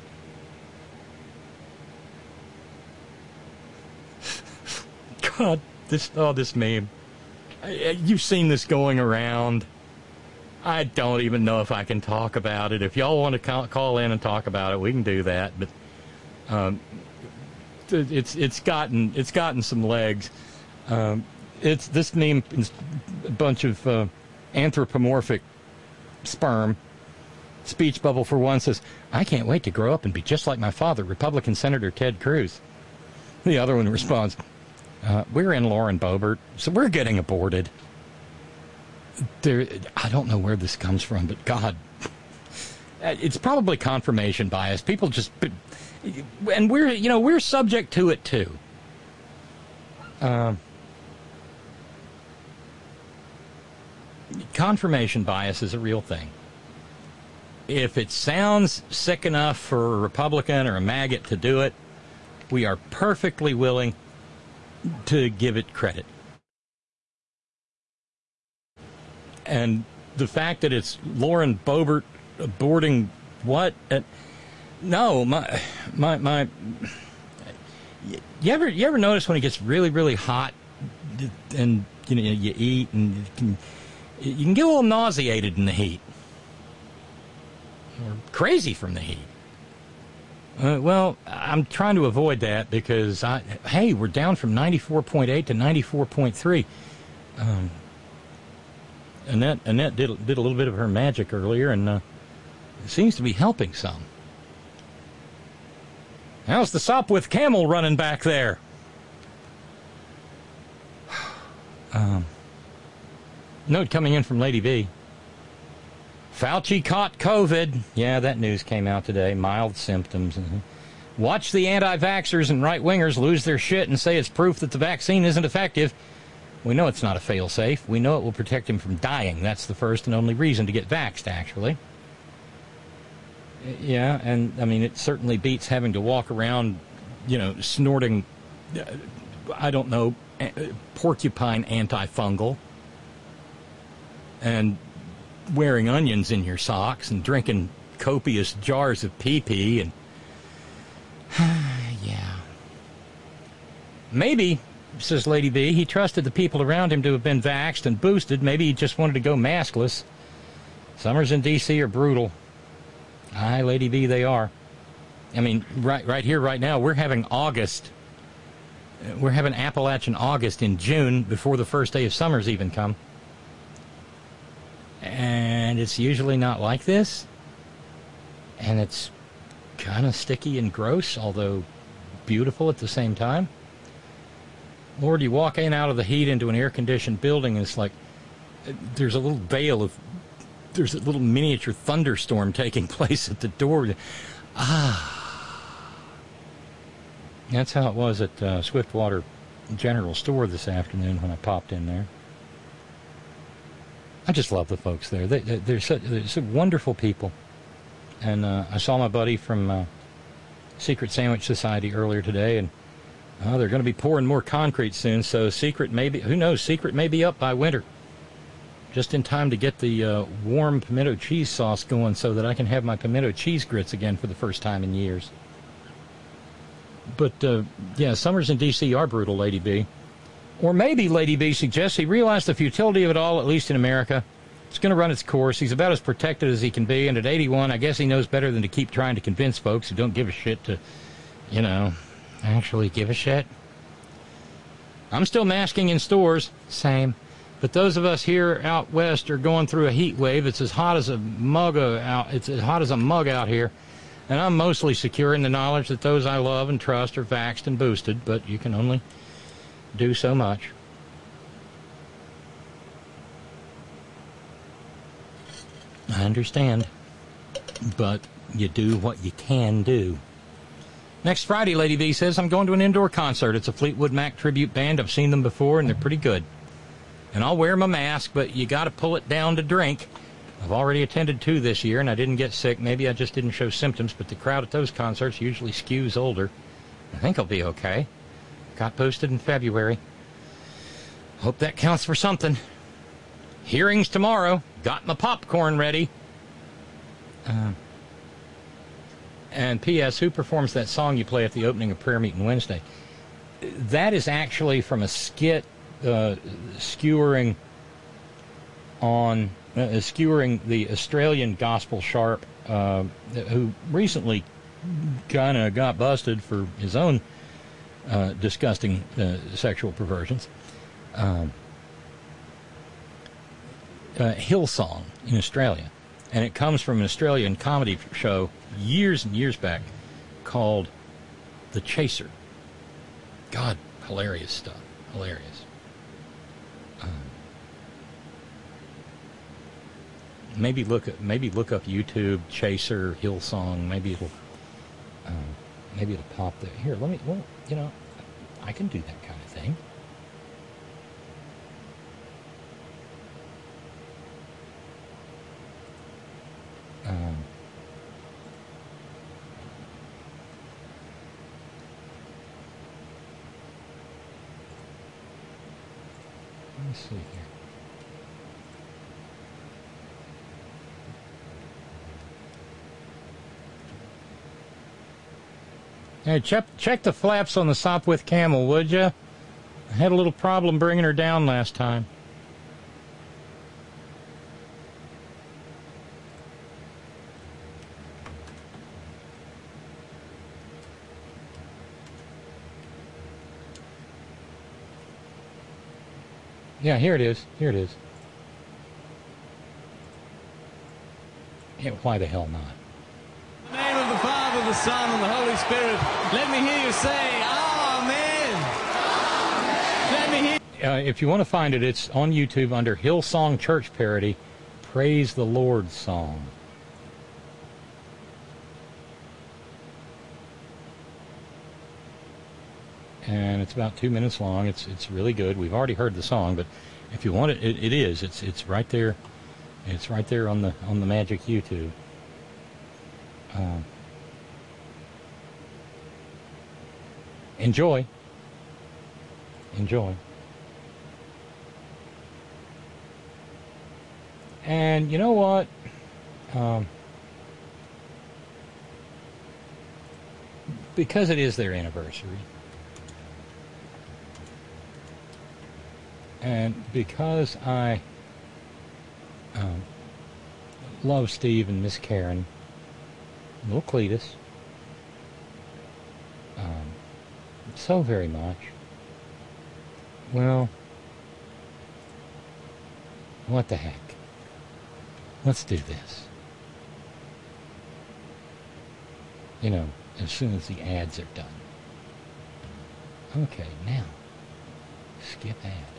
God, this oh, this meme. You've seen this going around. I don't even know if I can talk about it. If y'all want to call, call in and talk about it, we can do that. But um, it's it's gotten it's gotten some legs. Um, It's this meme is a bunch of uh, anthropomorphic sperm. Speech bubble for one says, I can't wait to grow up and be just like my father, Republican Senator Ted Cruz. The other one responds, uh, we're in Lauren Boebert, so we're getting aborted. There, I don't know where this comes from, but God, it's probably confirmation bias. People just, and we're, you know, we're subject to it too. Um. Confirmation bias is a real thing. If it sounds sick enough for a Republican or a maggot to do it, we are perfectly willing to give it credit. And the fact that it's Lauren Boebert aborting what? Uh, no, my, my, my. You ever, you ever notice when it gets really, really hot, and you know you eat and you can, you can get a little nauseated in the heat, or crazy from the heat. Uh, well, I'm trying to avoid that because, I, hey, we're down from ninety-four point eight to ninety-four point three. Um, Annette, Annette did, did a little bit of her magic earlier, and uh, it seems to be helping some. How's the Sopwith Camel running back there? Um, note coming in from Lady B. Fauci caught COVID. Yeah, that news came out today. Mild symptoms. Watch the anti-vaxxers and right-wingers lose their shit and say it's proof that the vaccine isn't effective. We know it's not a fail-safe. We know it will protect him from dying. That's the first and only reason to get vaxxed, actually. Yeah, and, I mean, it certainly beats having to walk around, you know, snorting, uh, I don't know, uh, porcupine antifungal and wearing onions in your socks and drinking copious jars of pee-pee and... yeah. Maybe, says Lady B, he trusted the people around him to have been vaxxed and boosted. Maybe he just wanted to go maskless. Summers in D C are brutal. Aye, Lady B, they are. I mean, right right here, right now, we're having August. We're having Appalachian August in June before the first day of summer's even come. And it's usually not like this. And it's kind of sticky and gross, although beautiful at the same time. Lord, you walk in out of the heat into an air-conditioned building, and it's like there's a little veil of... There's a little miniature thunderstorm taking place at the door. Ah. That's how it was at uh, Swiftwater General Store this afternoon when I popped in there. I just love the folks there. They, they're, such, they're such wonderful people. And uh, I saw my buddy from uh, Secret Sandwich Society earlier today, and uh, they're going to be pouring more concrete soon, so Secret may be, who knows, Secret may be up by winter. Just in time to get the uh, warm pimento cheese sauce going so that I can have my pimento cheese grits again for the first time in years. But, uh, yeah, summers in D C are brutal, Lady B. Or maybe, Lady B suggests, he realized the futility of it all, at least in America. It's going to run its course. He's about as protected as he can be, and at eighty-one, I guess he knows better than to keep trying to convince folks who don't give a shit to, you know, actually give a shit. I'm still masking in stores. Same. But those of us here out west are going through a heat wave. It's as hot as a mug out. It's as hot as a mug out here, and I'm mostly secure in the knowledge that those I love and trust are vaxxed and boosted. But you can only do so much. I understand, but you do what you can do. Next Friday, Lady V says, I'm going to an indoor concert. It's a Fleetwood Mac tribute band. I've seen them before, and they're pretty good. And I'll wear my mask, but you got to pull it down to drink. I've already attended two this year, and I didn't get sick. Maybe I just didn't show symptoms, but the crowd at those concerts usually skews older. I think I'll be okay. Got boosted in February. Hope that counts for something. Hearings tomorrow. Got my popcorn ready. Uh, and P S. Who performs that song you play at the opening of prayer meeting Wednesday? That is actually from a skit uh, skewering on uh, skewering the Australian gospel sharp uh, who recently kind of got busted for his own uh, disgusting uh, sexual perversions. Um, uh, Hillsong in Australia, and it comes from an Australian comedy show years and years back called The Chaser. God, hilarious stuff. Hilarious. Um, maybe look at maybe look up YouTube Chaser Hillsong. Maybe it'll um, maybe it'll pop there. Here, let me. Well, you know, I can do that kind of thing. Um, let me see here. Hey, check, check the flaps on the Sopwith Camel, would you? I had a little problem bringing her down last time. Yeah, here it is. Here it is. Yeah, why the hell not? In the name of the Father, the Son, and the Holy Spirit, let me hear you say, Amen. Amen. Let me hear. Uh, if you want to find it, it's on YouTube under Hillsong Church Parody, Praise the Lord Song. And it's about two minutes long. It's it's really good. We've already heard the song, but if you want it, it, it is. It's it's right there. It's right there on the on the magic YouTube. Um, enjoy. Enjoy. And you know what? Um, because it is their anniversary, and because I um, love Steve and Miss Karen, little Cletus, um, so very much, well, what the heck? Let's do this. You know, as soon as the ads are done. Okay, now, skip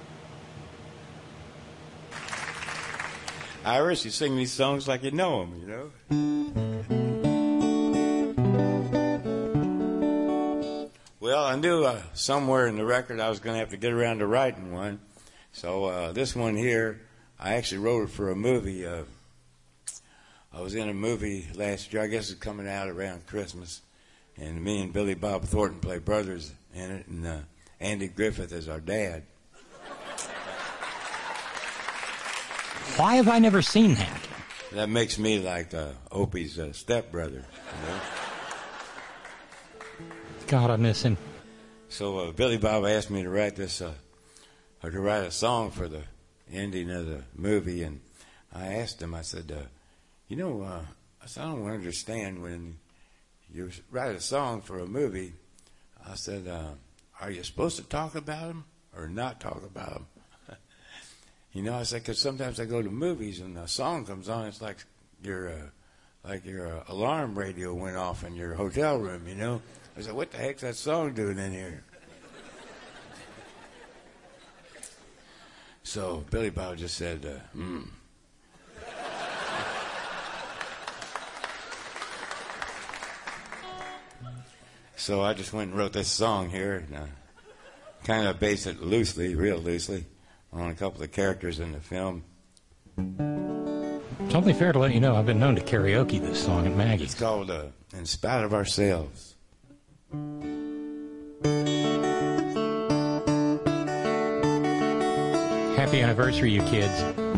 ad. Iris, you sing these songs like you know them, you know? Well, I knew uh, somewhere in the record I was going to have to get around to writing one. So uh, this one here, I actually wrote it for a movie. Uh, I was in a movie last year, I guess it's coming out around Christmas, and me and Billy Bob Thornton play brothers in it, and uh, Andy Griffith is our dad. Why have I never seen that? That makes me like uh, Opie's uh, stepbrother, you know? God, I miss him. So uh, Billy Bob asked me to write this, uh, or to write a song for the ending of the movie, and I asked him, I said, uh, you know, uh, I said, I don't understand when you write a song for a movie. I said, uh, are you supposed to talk about them or not talk about them? You know, I said, because sometimes I go to movies and a song comes on, it's like your, uh, like your uh, alarm radio went off in your hotel room, you know? I said, what the heck's that song doing in here? So Billy Bob just said, uh, hmm. So I just went and wrote this song here, and uh, kind of based it loosely, real loosely, on a couple of characters in the film. It's only fair to let you know I've been known to karaoke this song at Maggie's. It's called uh, In Spite of Ourselves. Happy anniversary, you kids.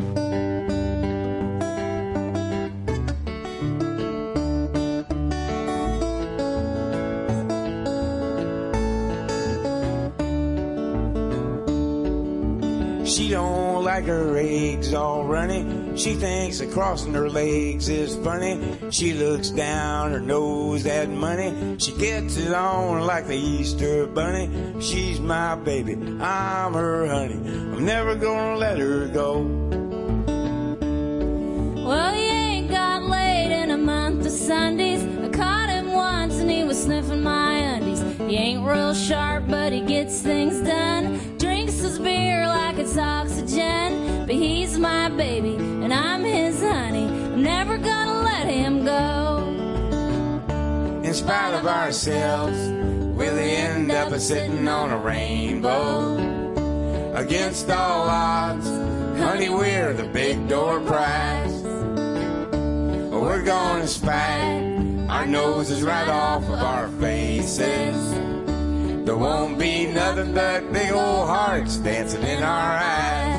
She don't like her eggs all runny. She thinks that crossing her legs is funny. She looks down her nose at money. She gets it on like the Easter bunny. She's my baby, I'm her honey. I'm never gonna let her go. Well, he ain't got laid in a month of Sundays. I caught him once and he was sniffing my undies. He ain't real sharp, but he gets things done. Drinks his beer like it's oxygen. But he's my baby and I'm his honey. I'm never gonna let him go. In spite of ourselves, we'll end up sitting on a rainbow. Against all odds, honey, we're the big door prize. We're gonna spite our noses right off of our faces. There won't be nothing but big old hearts dancing in our eyes.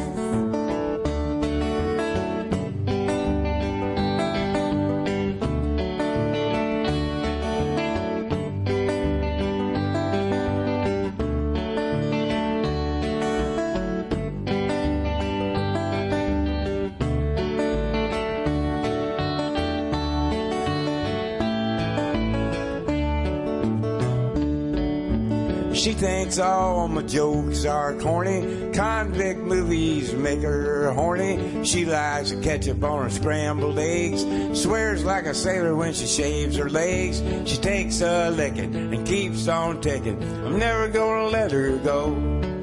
She thinks all my jokes are corny. Convict movies make her horny. She likes a ketchup on her scrambled eggs. Swears like a sailor when she shaves her legs. She takes a licking and keeps on ticking. I'm never gonna let her go.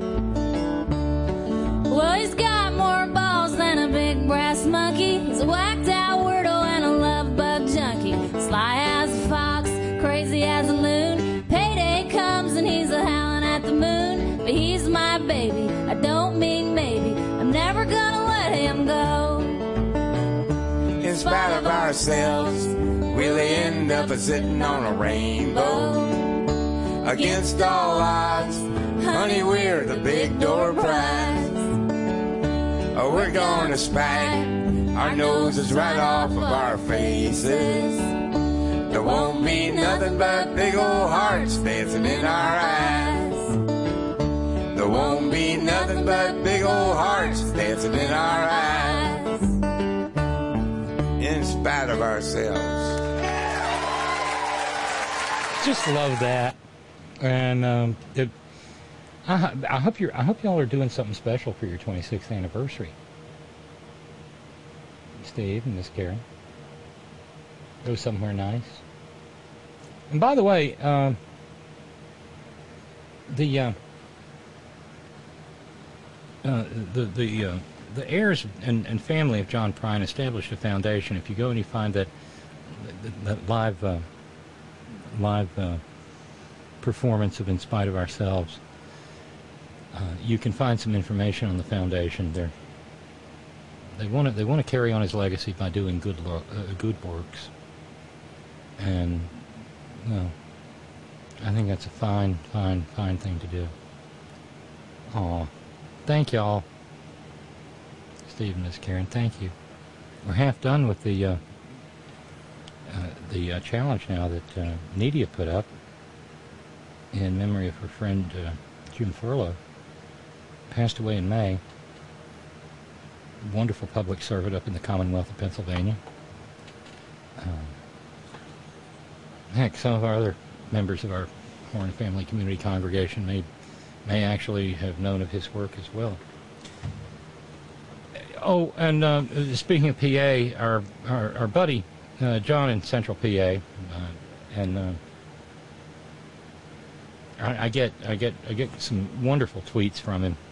Well, he's got more balls than a big brass monkey. He's a whacked out weirdo and a love bug junkie. Sly as a fox, crazy as a loon. Payday comes and he's a howling at the moon. But he's my baby, I don't mean maybe. I'm never gonna let him go. In spite of ourselves, we'll end up sitting on a rainbow. Against all odds, honey, we're the big door prize. Oh, we're gonna spike our noses right off of our faces. There won't be nothing but big old hearts dancing in our eyes. There won't be nothing but big old hearts dancing in our eyes. In spite of ourselves. Just love that. And um, it, I, I hope you're. I hope y'all are doing something special for your twenty-sixth anniversary. Steve and Miss Karen. Go somewhere nice. And by the way, um, the uh, uh, the the uh, the heirs and, and family of John Prine established a foundation. If you go and you find that that, that live uh, live uh, performance of In Spite of Ourselves, uh, you can find some information on the foundation. They're, they want to they want to carry on his legacy by doing good lo- uh, good works. And well, I think that's a fine, fine, fine thing to do. Aw, thank y'all, Steve and Miss Karen. Thank you. We're half done with the uh, uh, the uh, challenge now that uh, Nydia put up in memory of her friend uh, June Furlow. Passed away in May. Wonderful public servant up in the Commonwealth of Pennsylvania. Um, Heck, some of our other members of our Horn Family Community Congregation may may actually have known of his work as well. Oh, and uh, speaking of P A, our our, our buddy uh, John in Central P A, uh, and uh, I, I get I get I get some wonderful tweets from him,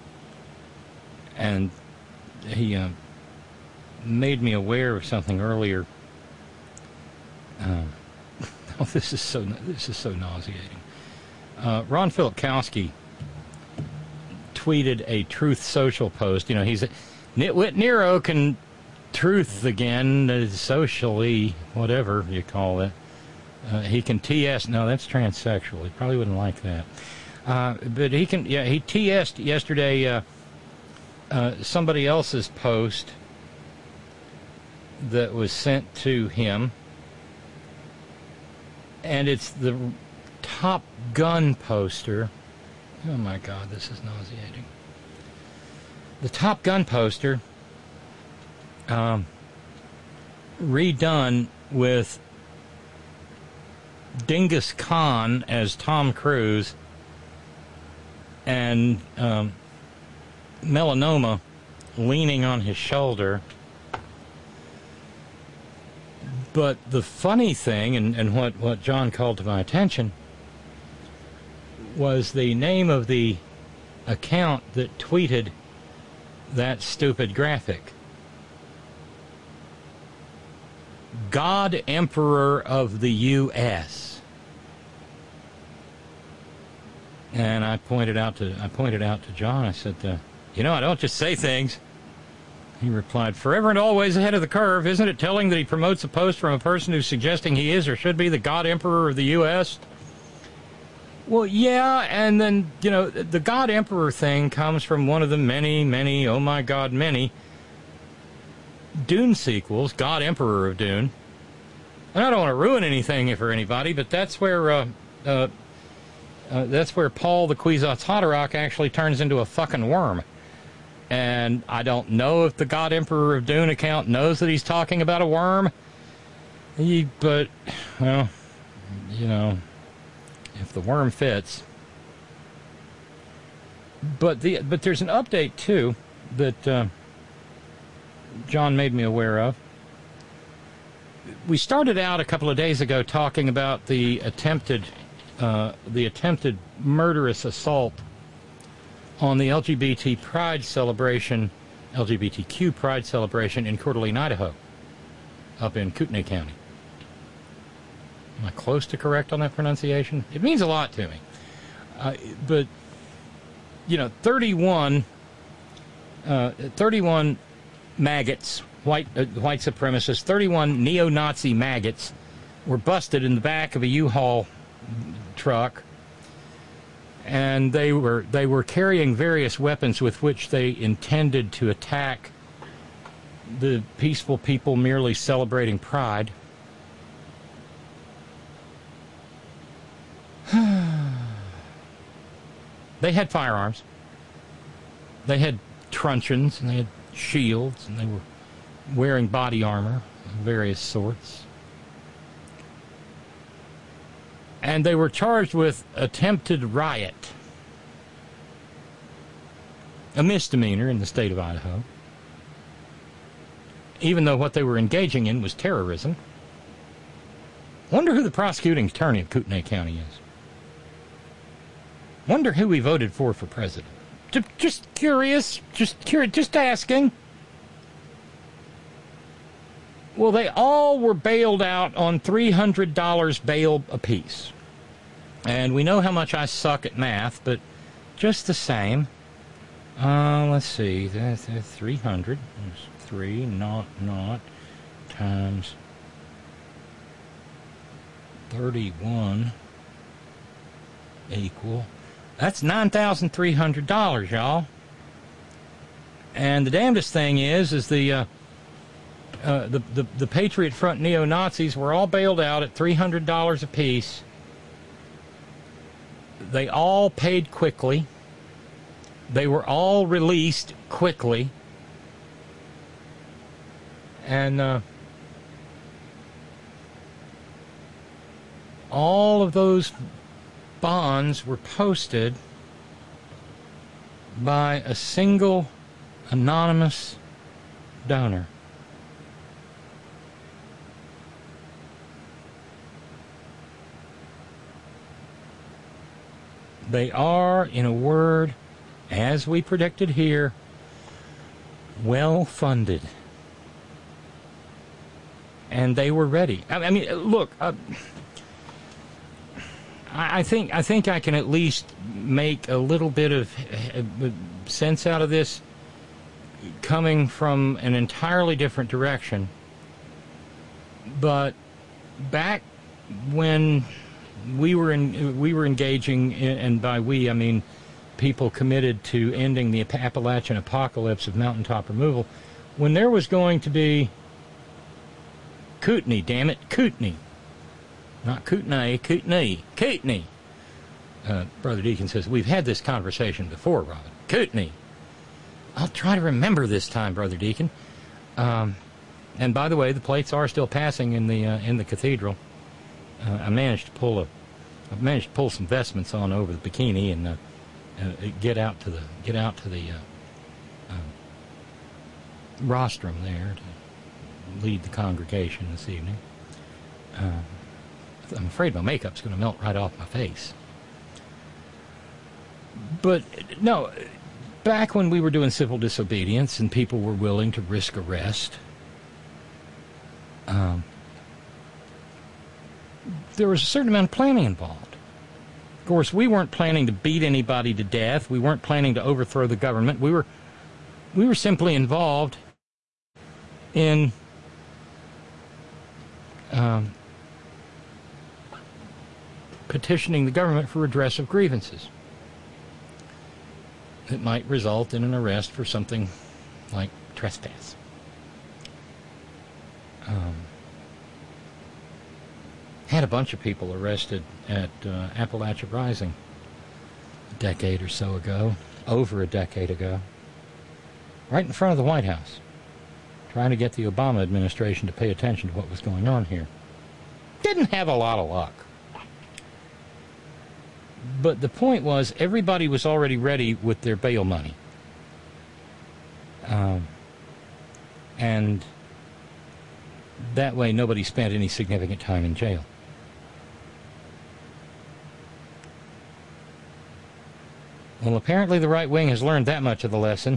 and he uh, made me aware of something earlier. Um, Oh, this is so this is so nauseating. Uh, Ron Filikowski tweeted a Truth Social post. You know, he's a, Nitwit Nero can truth again uh, socially, whatever you call it. Uh, he can T S. No, that's transsexual. He probably wouldn't like that. Uh, but he can. Yeah, he T S'd yesterday uh, uh, somebody else's post that was sent to him. And it's the Top Gun poster. Oh my God, this is nauseating. The Top Gun poster, um, redone with Genghis Khan as Tom Cruise and um, melanoma leaning on his shoulder. But the funny thing, and, and what, what John called to my attention, was the name of the account that tweeted that stupid graphic. God Emperor of the U S And I pointed out to I pointed out to John, I said, uh, you know, I don't just say things. He replied, forever and always ahead of the curve. Isn't it telling that he promotes a post from a person who's suggesting he is or should be the God Emperor of the U S? Well, yeah, and then, you know, the God Emperor thing comes from one of the many, many, oh my God, many Dune sequels, God Emperor of Dune. And I don't want to ruin anything for anybody, but that's where uh, uh, uh, that's where Paul the Kwisatz Haderach actually turns into a fucking worm. And I don't know if the God Emperor of Dune account knows that he's talking about a worm. He, but, well, you know, if the worm fits, but the but there's an update too that uh, John made me aware of. We started out a couple of days ago talking about the attempted uh, the attempted murderous assault on the L G B T Pride celebration, L G B T Q Pride celebration in Coeur d'Alene, Idaho, up in Kootenai County. Am I close to correct on that pronunciation? It means a lot to me. Uh, but, you know, thirty-one, uh, thirty-one maggots, white, uh, white supremacists, thirty-one neo-Nazi maggots were busted in the back of a U-Haul truck. And they were they were carrying various weapons with which they intended to attack the peaceful people merely celebrating Pride. They had firearms. They had truncheons and they had shields and they were wearing body armor of various sorts. And they were charged with attempted riot, a misdemeanor in the state of Idaho, even though what they were engaging in was terrorism. Wonder who the prosecuting attorney of Kootenai County is. Wonder who he voted for for president. Just curious, just curious, just asking. Well, they all were bailed out on three hundred dollars bail apiece. And we know how much I suck at math, but just the same. Uh, let's see, that's three hundred. That's three, naught, naught, times thirty-one equal. That's nine thousand three hundred dollars, y'all. And the damnedest thing is, is the... Uh, Uh, the, the, the Patriot Front neo-Nazis were all bailed out at three hundred dollars apiece. They all paid quickly. They were all released quickly. And uh, all of those bonds were posted by a single anonymous donor. They are, in a word, as we predicted here, well-funded. And they were ready. I mean, look, uh, I think I think I can at least make a little bit of sense out of this coming from an entirely different direction. But back when we were in, we were engaging, in, and by we I mean people committed to ending the Appalachian apocalypse of mountaintop removal, when there was going to be Kootenai, damn it, Kootenai. Not Kootenai, Kootenai, Kootenai. Uh, Brother Deacon says, we've had this conversation before, Robin. Kootenai. I'll try to remember this time, Brother Deacon. Um, and by the way, the plates are still passing in the uh, in the cathedral. Uh, I managed to pull a, I managed to pull some vestments on over the bikini and uh, uh, get out to the get out to the uh, uh, rostrum there to lead the congregation this evening. Uh, I'm afraid my makeup's going to melt right off my face. But no, back when we were doing civil disobedience and people were willing to risk arrest, um, there was a certain amount of planning involved. Of course, we weren't planning to beat anybody to death. We weren't planning to overthrow the government. We were, we were simply involved in um, petitioning the government for redress of grievances that might result in an arrest for something like trespass. Um, had a bunch of people arrested at uh, Appalachia Rising a decade or so ago, over a decade ago, right in front of the White House, trying to get the Obama administration to pay attention to what was going on here. Didn't have a lot of luck. but the point was everybody was already ready with their bail money. Um, and that way nobody spent any significant time in jail. Well, apparently the right wing has learned that much of the lesson,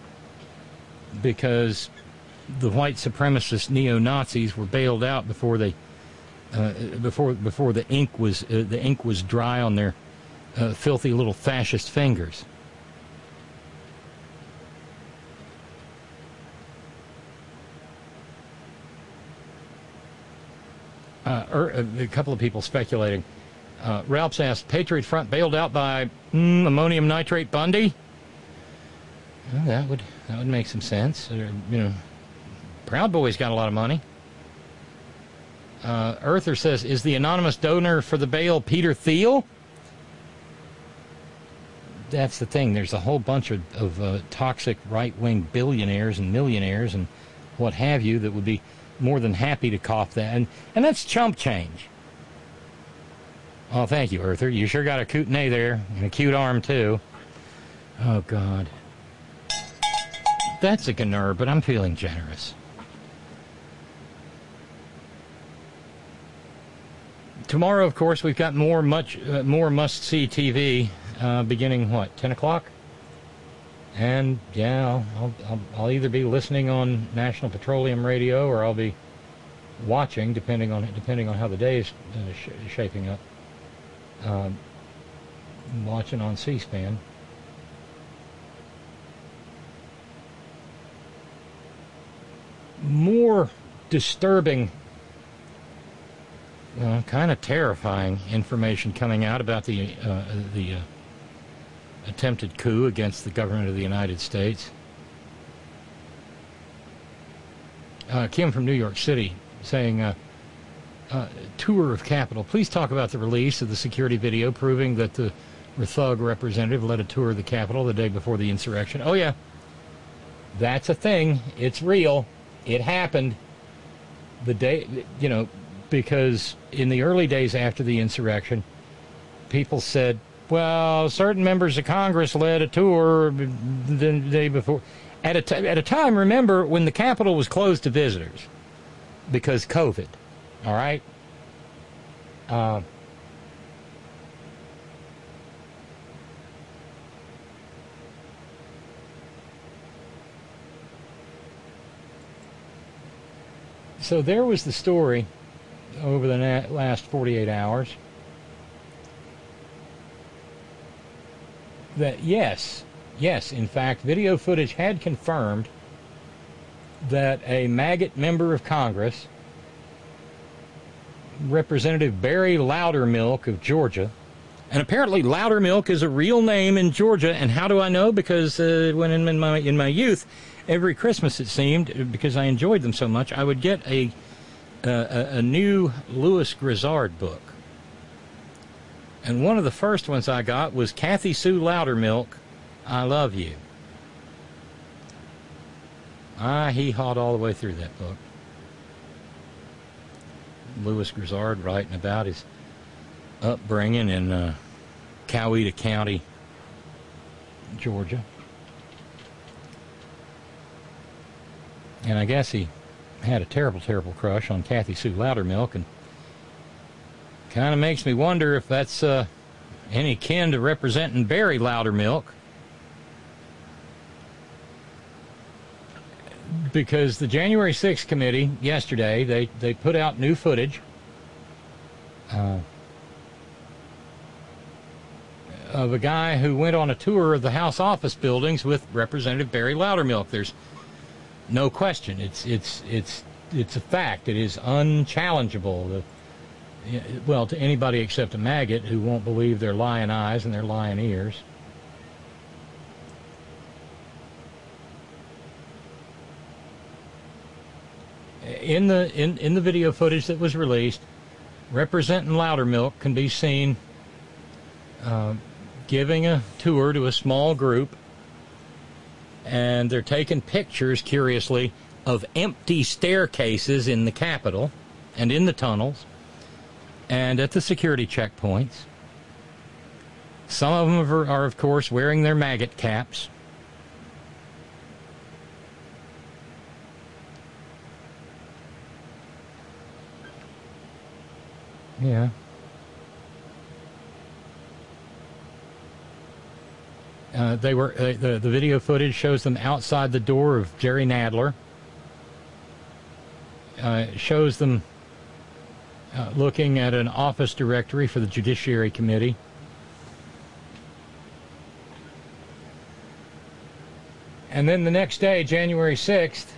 because the white supremacist neo-Nazis were bailed out before they, uh, before before the ink was uh, the ink was dry on their uh, filthy little fascist fingers. Uh, er, a couple of people speculating. Uh, Ralph's asked, Patriot Front bailed out by mm, ammonium nitrate Bundy? Well, that would that would make some sense. Uh, you know, Proud Boy's got a lot of money. Uh, Earther says, is the anonymous donor for the bail Peter Thiel? That's the thing. There's a whole bunch of, of uh, toxic right-wing billionaires and millionaires and what have you that would be more than happy to cough that. And, and that's chump change. Oh, thank you, Earther. You sure got a cute nay there, and a cute arm, too. Oh, God. That's a gnur, but I'm feeling generous. Tomorrow, of course, we've got more much uh, more must-see T V, uh, beginning, what, ten o'clock? And, yeah, I'll, I'll, I'll, I'll either be listening on National Petroleum Radio or I'll be watching, depending on depending on how the day is uh, sh shaping up. Um, watching on C-SPAN. More disturbing, uh, kind of terrifying information coming out about the uh, the uh, attempted coup against the government of the United States. Uh, Kim from New York City saying, uh, uh, tour of Capitol. Please talk about the release of the security video proving that the Thug representative led a tour of the Capitol the day before the insurrection. Oh, yeah. That's a thing. It's real. It happened the day, you know, because in the early days after the insurrection, people said, well, certain members of Congress led a tour the day before. At a, t at a time, remember, when the Capitol was closed to visitors because COVID, all right? Uh, so there was the story over the last forty-eight hours that, yes, yes, in fact, video footage had confirmed that a maggot member of Congress, Representative Barry Loudermilk of Georgia, and apparently Loudermilk is a real name in Georgia, and how do I know? Because uh, when in, in, my, in my youth, every Christmas, it seemed, because I enjoyed them so much, I would get a, uh, a, a new Louis Grizzard book. And one of the first ones I got was Kathy Sue Loudermilk, I Love You. I hee-hawed all the way through that book. Louis Grizzard writing about his upbringing in uh, Coweta County, Georgia. And I guess he had a terrible, terrible crush on Kathy Sue Loudermilk, and kind of makes me wonder if that's uh, any kin to representing Barry Loudermilk. Because the January sixth committee yesterday, they, they put out new footage uh, of a guy who went on a tour of the House office buildings with Representative Barry Loudermilk. There's no question. It's it's it's it's a fact. It is unchallengeable. The, well, to anybody except a maggot who won't believe their lying eyes and their lying ears. In the in in the video footage that was released, Representative Loudermilk can be seen uh, giving a tour to a small group, and they're taking pictures, curiously, of empty staircases in the Capitol and in the tunnels and at the security checkpoints. Some of them are, are, of course, wearing their maggot caps. Yeah. Uh, they were uh, the the video footage shows them outside the door of Jerry Nadler. Uh, it shows them uh, looking at an office directory for the Judiciary Committee. And then the next day, January sixth,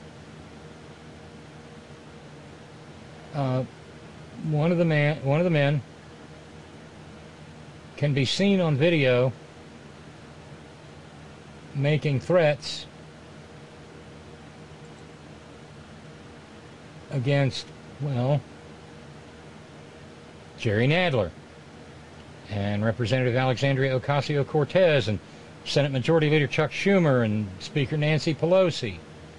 uh, one of the man, one of the men, can be seen on video making threats against, well, Jerry Nadler and Representative Alexandria Ocasio-Cortez and Senate Majority Leader Chuck Schumer and Speaker Nancy Pelosi.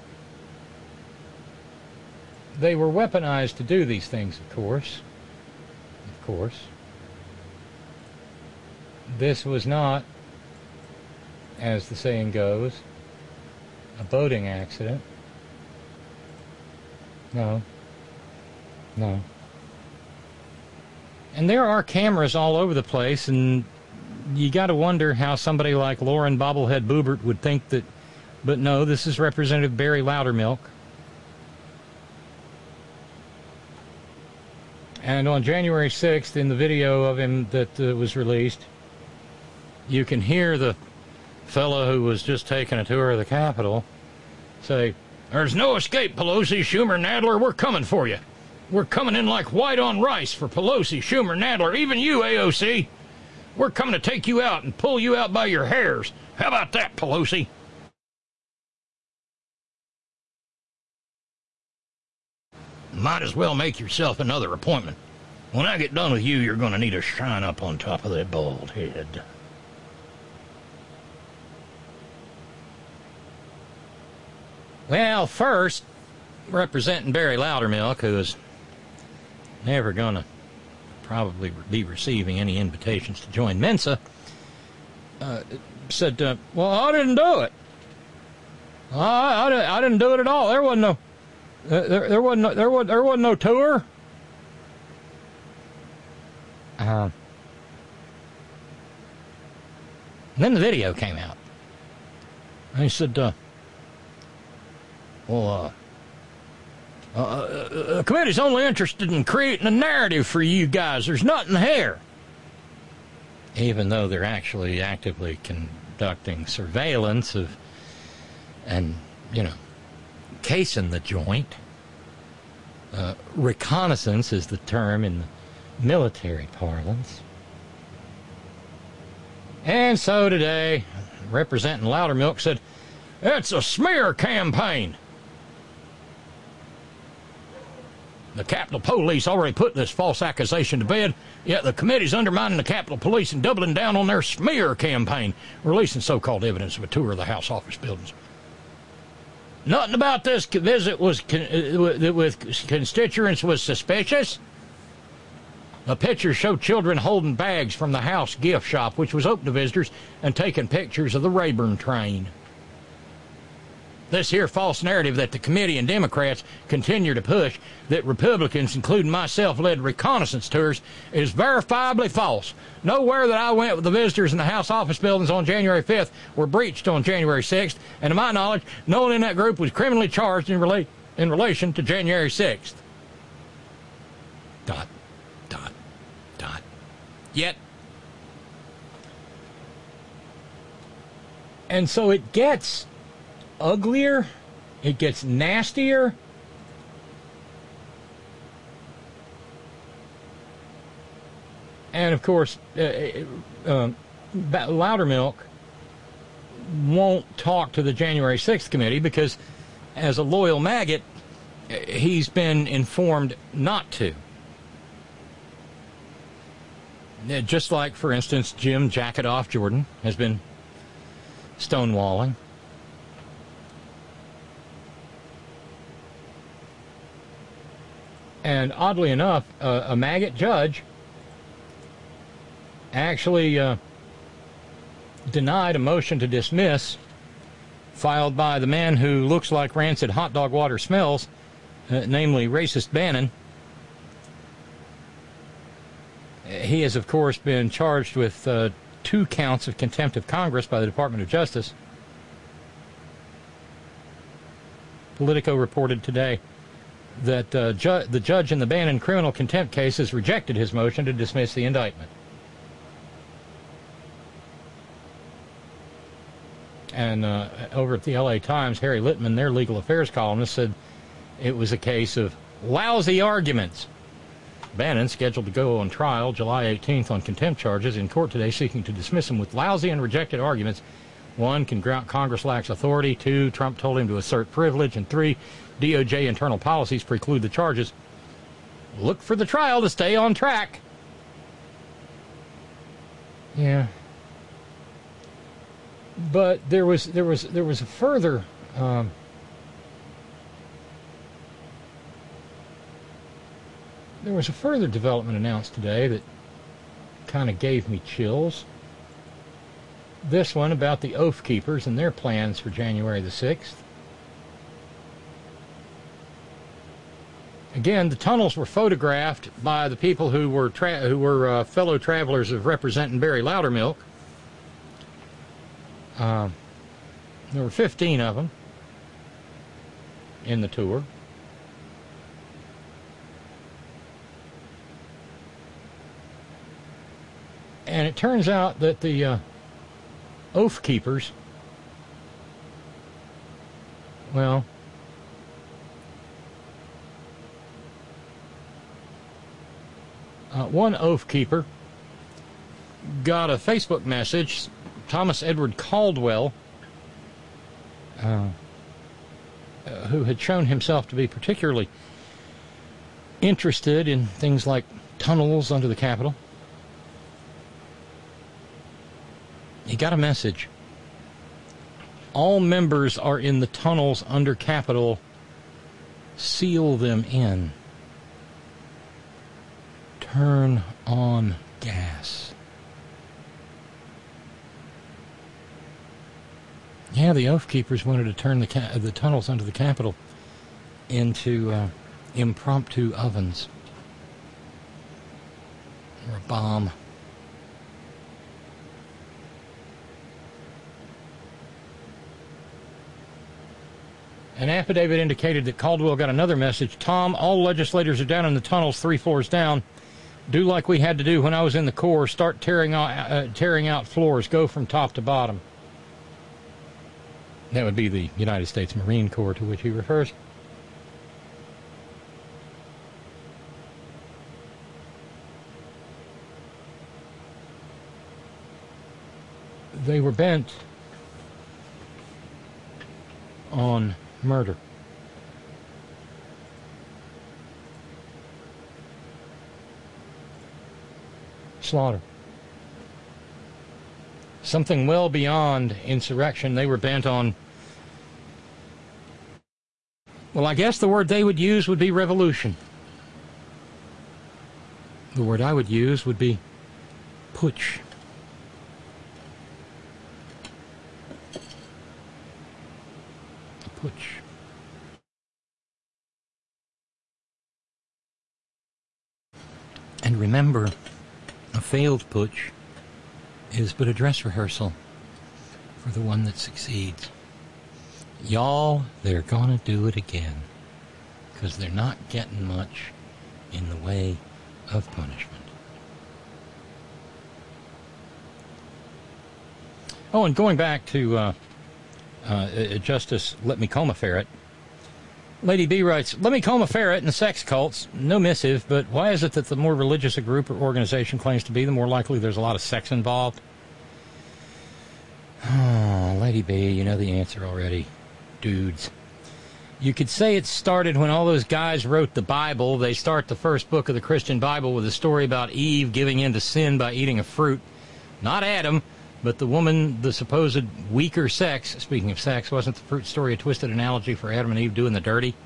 They were weaponized to do these things, of course. Of course. This was not, as the saying goes, a boating accident. No. No. And there are cameras all over the place, and you got to wonder how somebody like Lauren Bobblehead Boebert would think that, but no, this is Representative Barry Loudermilk. And on January sixth, in the video of him that uh, was released, you can hear the fellow who was just taking a tour of the Capitol say, "There's no escape, Pelosi, Schumer, Nadler, we're coming for you. We're coming in like white on rice for Pelosi, Schumer, Nadler, even you, A O C. We're coming to take you out and pull you out by your hairs. How about that, Pelosi?" Might as well make yourself another appointment. When I get done with you, you're going to need a shine up on top of that bald head. Well, first, representing Barry Loudermilk, who is never going to probably be receiving any invitations to join Mensa, uh, said, uh, well, I didn't do it. I, I, I didn't do it at all. There wasn't no, uh, there, there wasn't no, there was there wasn't no tour. Uh, then the video came out. And he said, uh, well, uh, uh, the committee's only interested in creating a narrative for you guys. There's nothing here. Even though they're actually actively conducting surveillance of, and, you know, casing the joint. Uh, reconnaissance is the term in the military parlance. And so today, representing Loudermilk said, it's a smear campaign. The Capitol Police already put this false accusation to bed, yet the committee's undermining the Capitol Police and doubling down on their smear campaign, releasing so-called evidence of a tour of the House office buildings. Nothing about this visit was with constituents was suspicious. A picture showed children holding bags from the House gift shop, which was open to visitors, and taking pictures of the Rayburn train. This here false narrative that the committee and Democrats continue to push, that Republicans, including myself, led reconnaissance tours, is verifiably false. Nowhere that I went with the visitors in the House office buildings on January fifth were breached on January sixth, and to my knowledge, no one in that group was criminally charged in, rela in relation to January sixth. Dot, dot, dot. Yet, and so it gets uglier, it gets nastier. And of course, uh, uh, Loudermilk won't talk to the January sixth committee because, as a loyal maggot, he's been informed not to. Just like, for instance, Jim Jacket-Off Jordan has been stonewalling. And oddly enough, uh, a maggot judge actually uh, denied a motion to dismiss filed by the man who looks like rancid hot dog water smells, uh, namely racist Bannon. He has, of course, been charged with uh, two counts of contempt of Congress by the Department of Justice. Politico reported today that uh, ju- the judge in the Bannon criminal contempt case has rejected his motion to dismiss the indictment. And uh, over at the L A Times, Harry Littman, their legal affairs columnist, said it was a case of lousy arguments. Bannon, scheduled to go on trial July eighteenth on contempt charges, in court today seeking to dismiss him with lousy and rejected arguments. One, Congress lacks authority. Two, Trump told him to assert privilege. And three, D O J internal policies preclude the charges. Look for the trial to stay on track. Yeah. But there was there was there was a further um, there was a further development announced today that kind of gave me chills. This one about the Oath Keepers and their plans for January the sixth. Again, the tunnels were photographed by the people who were tra- who were uh, fellow travelers of Representing Barry Loudermilk. Uh, there were fifteen of them in the tour. And it turns out that the uh, Oath Keepers, well, uh, one Oath Keeper got a Facebook message. Thomas Edward Caldwell, uh, uh, who had shown himself to be particularly interested in things like tunnels under the Capitol, he got a message. All members are in the tunnels under Capitol. Seal them in. Turn on gas. Yeah, the Oath Keepers wanted to turn the ca- the tunnels under the Capitol into uh, impromptu ovens or a bomb. An affidavit indicated that Caldwell got another message. Tom, all legislators are down in the tunnels three floors down. Do like we had to do when I was in the Corps. Start tearing out, uh, tearing out floors. Go from top to bottom. That would be the United States Marine Corps to which he refers. They were bent on murder. Slaughter. Something well beyond insurrection. They were bent on, well, I guess the word they would use would be revolution. The word I would use would be putsch. A putsch. And remember, a failed putsch is but a dress rehearsal for the one that succeeds. Y'all, they're gonna do it again, because they're not getting much in the way of punishment. Oh, and going back to uh, uh, Justice Let Me Comb a Ferret, Lady B writes, let me comb a ferret and sex cults. No missive, but why is it that the more religious a group or organization claims to be, the more likely there's a lot of sex involved? Oh, Lady B, you know the answer already. Dudes. You could say it started when all those guys wrote the Bible. They start the first book of the Christian Bible with a story about Eve giving in to sin by eating a fruit. Not Adam, but the woman, the supposed weaker sex. Speaking of sex, wasn't the fruit story a twisted analogy for Adam and Eve doing the dirty?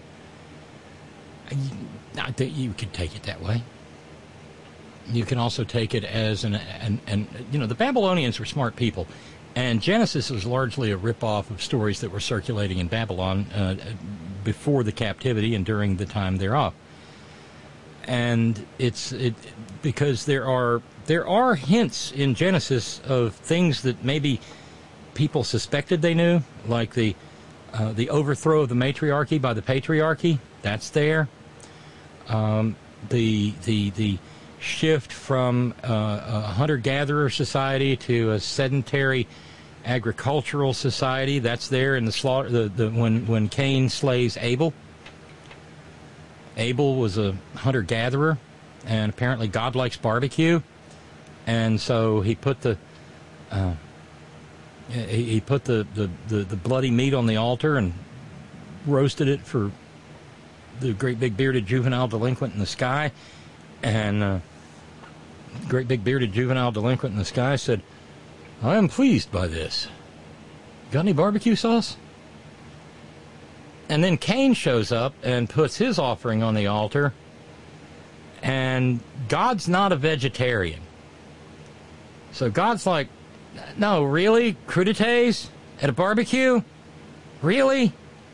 Not that you could take it that way. You can also take it as an, an, an you know, the Babylonians were smart people, And Genesis is largely a ripoff of stories that were circulating in Babylon uh, before the captivity and during the time thereof. And it's it because there are there are hints in Genesis of things that maybe people suspected they knew, like the uh, the overthrow of the matriarchy by the patriarchy. That's there. Um, the the the shift from uh, a hunter-gatherer society to a sedentary agricultural society. That's there in the slaughter. The, the when when Cain slays Abel. Abel was a hunter-gatherer, and apparently God likes barbecue, and so he put the uh, he, he put the, the, the, the bloody meat on the altar and roasted it for the great big bearded juvenile delinquent in the sky, and uh, great big bearded juvenile delinquent in the sky said, "I am pleased by this. Got any barbecue sauce?" And then Cain shows up and puts his offering on the altar, and God's not a vegetarian. So God's like, "No, really? Crudités at a barbecue? Really?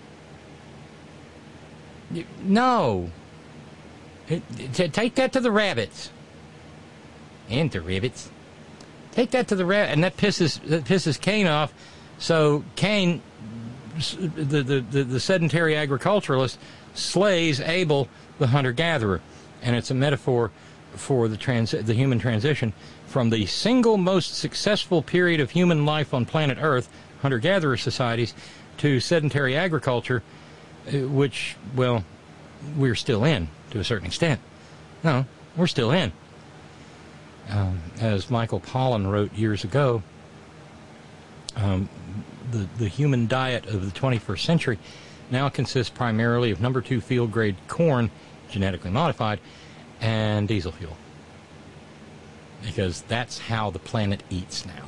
You, no. It, it, take that to the rabbits." And the rabbits. Take that to the rabbit, and that pisses that pisses Cain off. So Cain, the, the, the, the sedentary agriculturalist, slays Abel, the hunter-gatherer. And it's a metaphor for the trans the human transition from the single most successful period of human life on planet Earth, hunter-gatherer societies, to sedentary agriculture, which, well, we're still in, to a certain extent. No, we're still in. Um, as Michael Pollan wrote years ago, um, the, the human diet of the twenty-first century now consists primarily of number two field grade corn, genetically modified, and diesel fuel. Because that's how the planet eats now.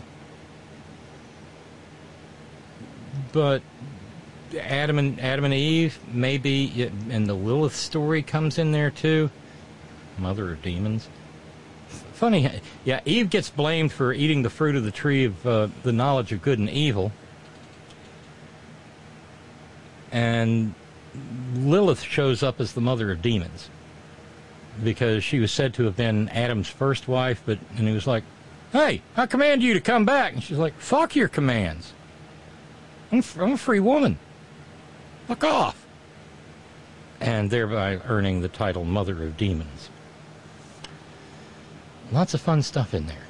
But Adam and Adam and Eve, maybe, and the Lilith story comes in there too. Mother of demons. Funny, yeah, Eve gets blamed for eating the fruit of the tree of uh, the knowledge of good and evil. And Lilith shows up as the mother of demons, because she was said to have been Adam's first wife, but and he was like, "Hey, I command you to come back." And she's like, "Fuck your commands. I'm, I'm a free woman. Fuck off." And thereby earning the title Mother of Demons. Lots of fun stuff in there.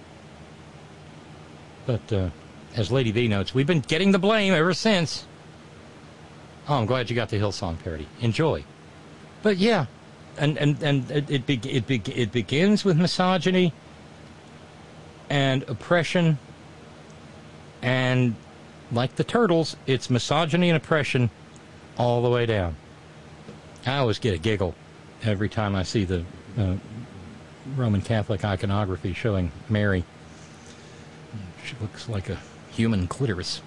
But, uh, as Lady V notes, we've been getting the blame ever since. Oh, I'm glad you got the Hillsong parody. Enjoy. But, yeah, and, and, and it, it, be, it, be, it begins with misogyny and oppression, and like the Turtles, it's misogyny and oppression all the way down. I always get a giggle every time I see the uh, Roman Catholic iconography showing Mary. She looks like a human clitoris.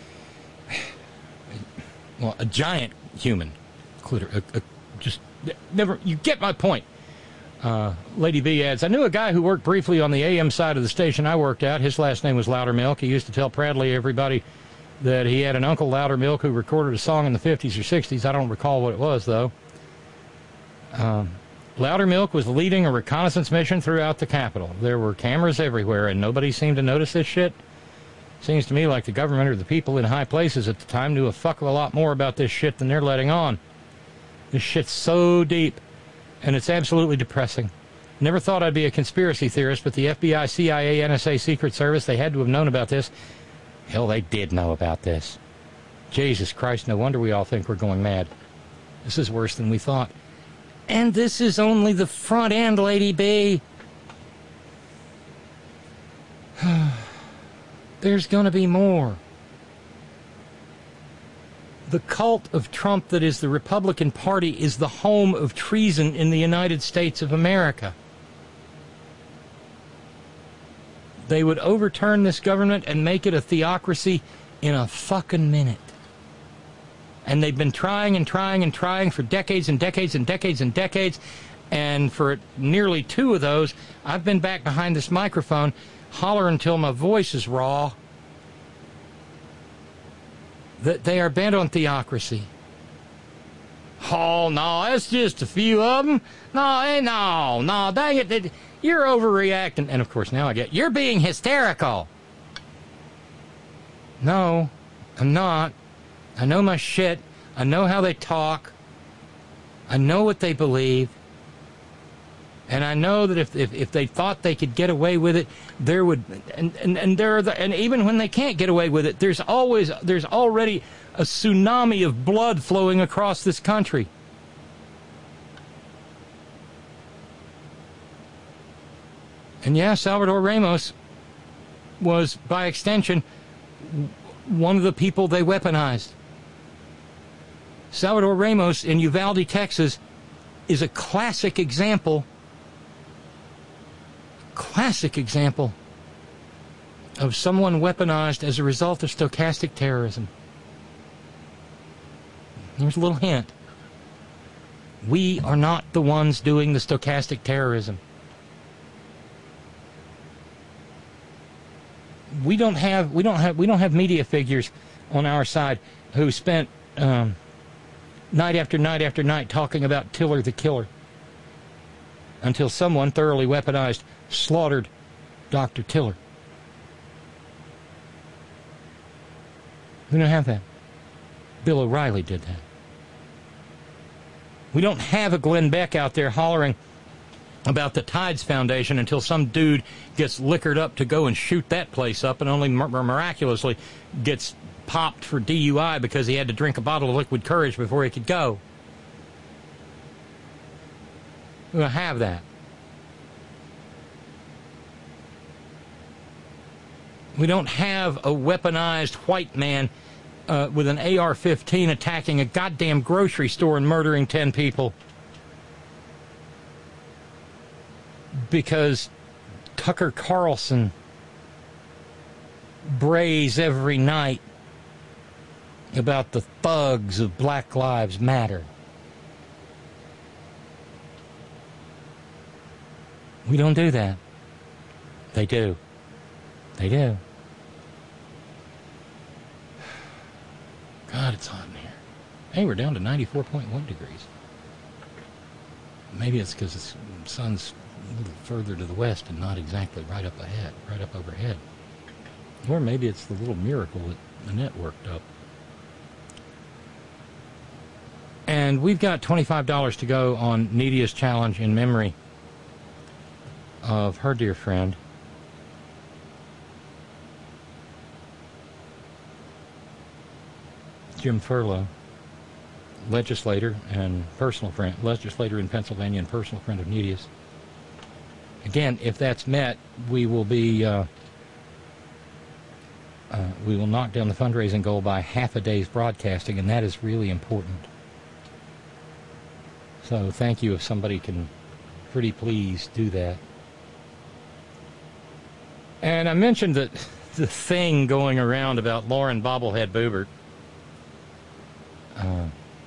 Well, a giant human clitoris. A, a, just never. You get my point. Uh, Lady V adds, "I knew a guy who worked briefly on the A M side of the station I worked at. His last name was Loudermilk. He used to tell proudly everybody that he had an uncle Loudermilk who recorded a song in the fifties or sixties. I don't recall what it was, though. Um, Loudermilk was leading a reconnaissance mission throughout the capital. There were cameras everywhere, and nobody seemed to notice this shit. Seems to me like the government or the people in high places at the time knew a fuck of a lot more about this shit than they're letting on. This shit's so deep, and it's absolutely depressing. Never thought I'd be a conspiracy theorist, but the F B I, C I A, N S A, Secret Service, they had to have known about this. Hell, they did know about this. Jesus Christ, no wonder we all think we're going mad. This is worse than we thought. And this is only the front end, Lady B. There's going to be more. The cult of Trump that is the Republican Party is the home of treason in the United States of America. They would overturn this government and make it a theocracy in a fucking minute. And they've been trying and trying and trying for decades and decades and decades and decades. And for nearly two of those, I've been back behind this microphone, holler until my voice is raw, that they are bent on theocracy. Oh, no, it's just a few of them. No, hey, no, no, dang it, it, you're overreacting. And, of course, now I get, you're being hysterical. No, I'm not. I know my shit. I know how they talk. I know what they believe. And I know that if, if, if they thought they could get away with it, there would, and, and, and there are the, and even when they can't get away with it, there's always, there's already a tsunami of blood flowing across this country. And yeah, Salvador Ramos was, by extension, one of the people they weaponized. Salvador Ramos in Uvalde, Texas, is a classic example, classic example of someone weaponized as a result of stochastic terrorism. Here's a little hint. We are not the ones doing the stochastic terrorism. We don't have we don't have we don't have media figures on our side who spent um, night after night after night talking about Tiller the killer until someone thoroughly weaponized, slaughtered Doctor Tiller. We don't have that. Bill O'Reilly did that. We don't have a Glenn Beck out there hollering about the Tides Foundation until some dude gets liquored up to go and shoot that place up and only mir- miraculously gets popped for D U I because he had to drink a bottle of liquid courage before he could go. We don't have that. We don't have a weaponized white man uh, with an A R fifteen attacking a goddamn grocery store and murdering ten people because Tucker Carlson brays every night about the thugs of Black Lives Matter. We don't do that. They do. They do. God, it's hot in here. Hey, we're down to ninety-four point one degrees. Maybe it's because the sun's a little further to the west and not exactly right up ahead, right up overhead. Or maybe it's the little miracle that Annette worked up. And we've got twenty-five dollars to go on Nedia's challenge in memory of her dear friend, Jim Furlow, legislator and personal friend, legislator in Pennsylvania and personal friend of Nedia's. Again, if that's met, we will be uh, uh, we will knock down the fundraising goal by half a day's broadcasting, and that is really important. So thank you if somebody can pretty please do that. And I mentioned that the thing going around about Lauren Bobblehead Boebert. Uh,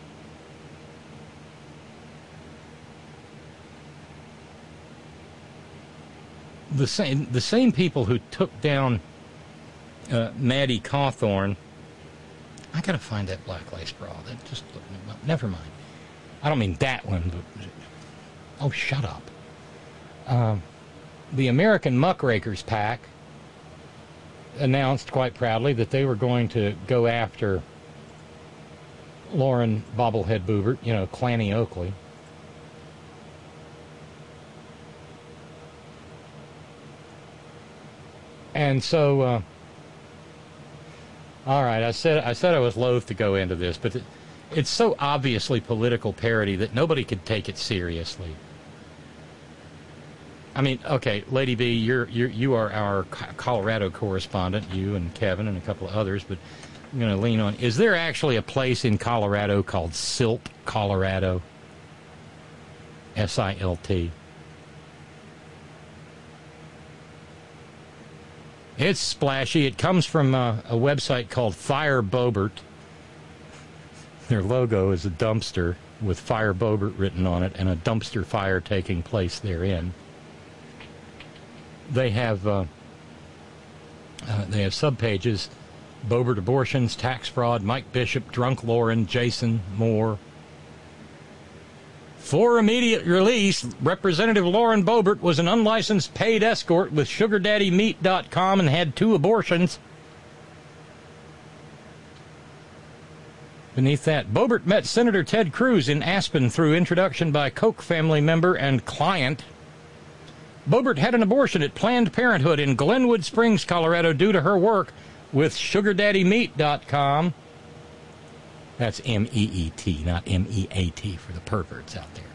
the same the same people who took down uh, Maddie Cawthorn. I gotta find that black lace bra. That just never mind. I don't mean that one, but oh, shut up. Um, the American Muckrakers PAC announced quite proudly that they were going to go after Lauren Bobblehead Boebert, you know, Clanny Oakley. And so, uh, all right, I said I said I was loath to go into this, but it, it's so obviously political parody that nobody could take it seriously. I mean, okay, Lady B, you're, you're you are our Colorado correspondent, you and Kevin and a couple of others, but I'm going to lean on. Is there actually a place in Colorado called Silt, Colorado? S I L T. It's splashy. It comes from uh, a website called Fire Boebert. Their logo is a dumpster with Fire Boebert written on it and a dumpster fire taking place therein. They have uh, uh, they have subpages Boebert abortions, tax fraud, Mike Bishop, drunk Lauren, Jason Moore. For immediate release, Representative Lauren Boebert was an unlicensed paid escort with sugar daddy meat dot com and had two abortions. Beneath that, Boebert met Senator Ted Cruz in Aspen through introduction by Koch family member and client. Boebert had an abortion at Planned Parenthood in Glenwood Springs, Colorado, due to her work with sugar daddy meat dot com. That's M E E T, not M E A T for the perverts out there.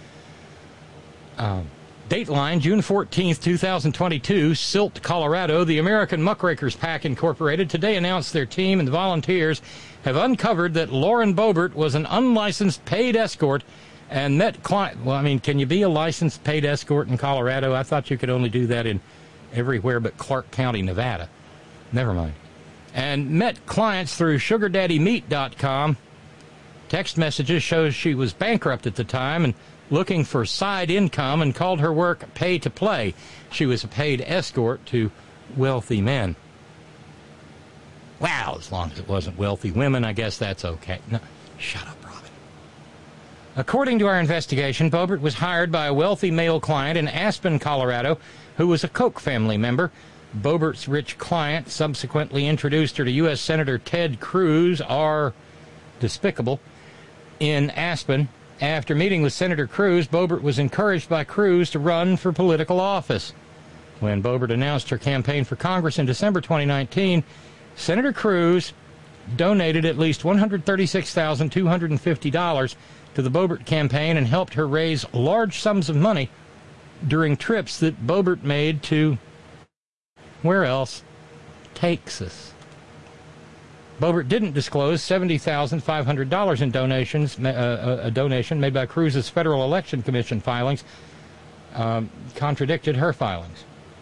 Um, Dateline, June fourteenth, twenty twenty-two, Silt, Colorado. The American Muckrakers PAC Incorporated today announced their team and the volunteers have uncovered that Lauren Boebert was an unlicensed paid escort and met client. Well, I mean, can you be a licensed paid escort in Colorado? I thought you could only do that in everywhere but Clark County, Nevada. Never mind. And met clients through sugar daddy meat dot com. Text messages shows she was bankrupt at the time and looking for side income and called her work pay to play. She was a paid escort to wealthy men. Wow, as long as it wasn't wealthy women, I guess that's okay. No, shut up, Robin. According to our investigation, Boebert was hired by a wealthy male client in Aspen, Colorado, who was a Koch family member. Boebert's rich client subsequently introduced her to U S Senator Ted Cruz, our despicable, in Aspen. After meeting with Senator Cruz, Boebert was encouraged by Cruz to run for political office. When Boebert announced her campaign for Congress in December twenty nineteen, Senator Cruz donated at least one hundred thirty-six thousand two hundred fifty dollars to the Boebert campaign and helped her raise large sums of money during trips that Boebert made to, where else? Texas. Boebert didn't disclose seventy thousand five hundred dollars in donations, uh, a donation made by Cruz's Federal Election Commission filings, um, contradicted her filings.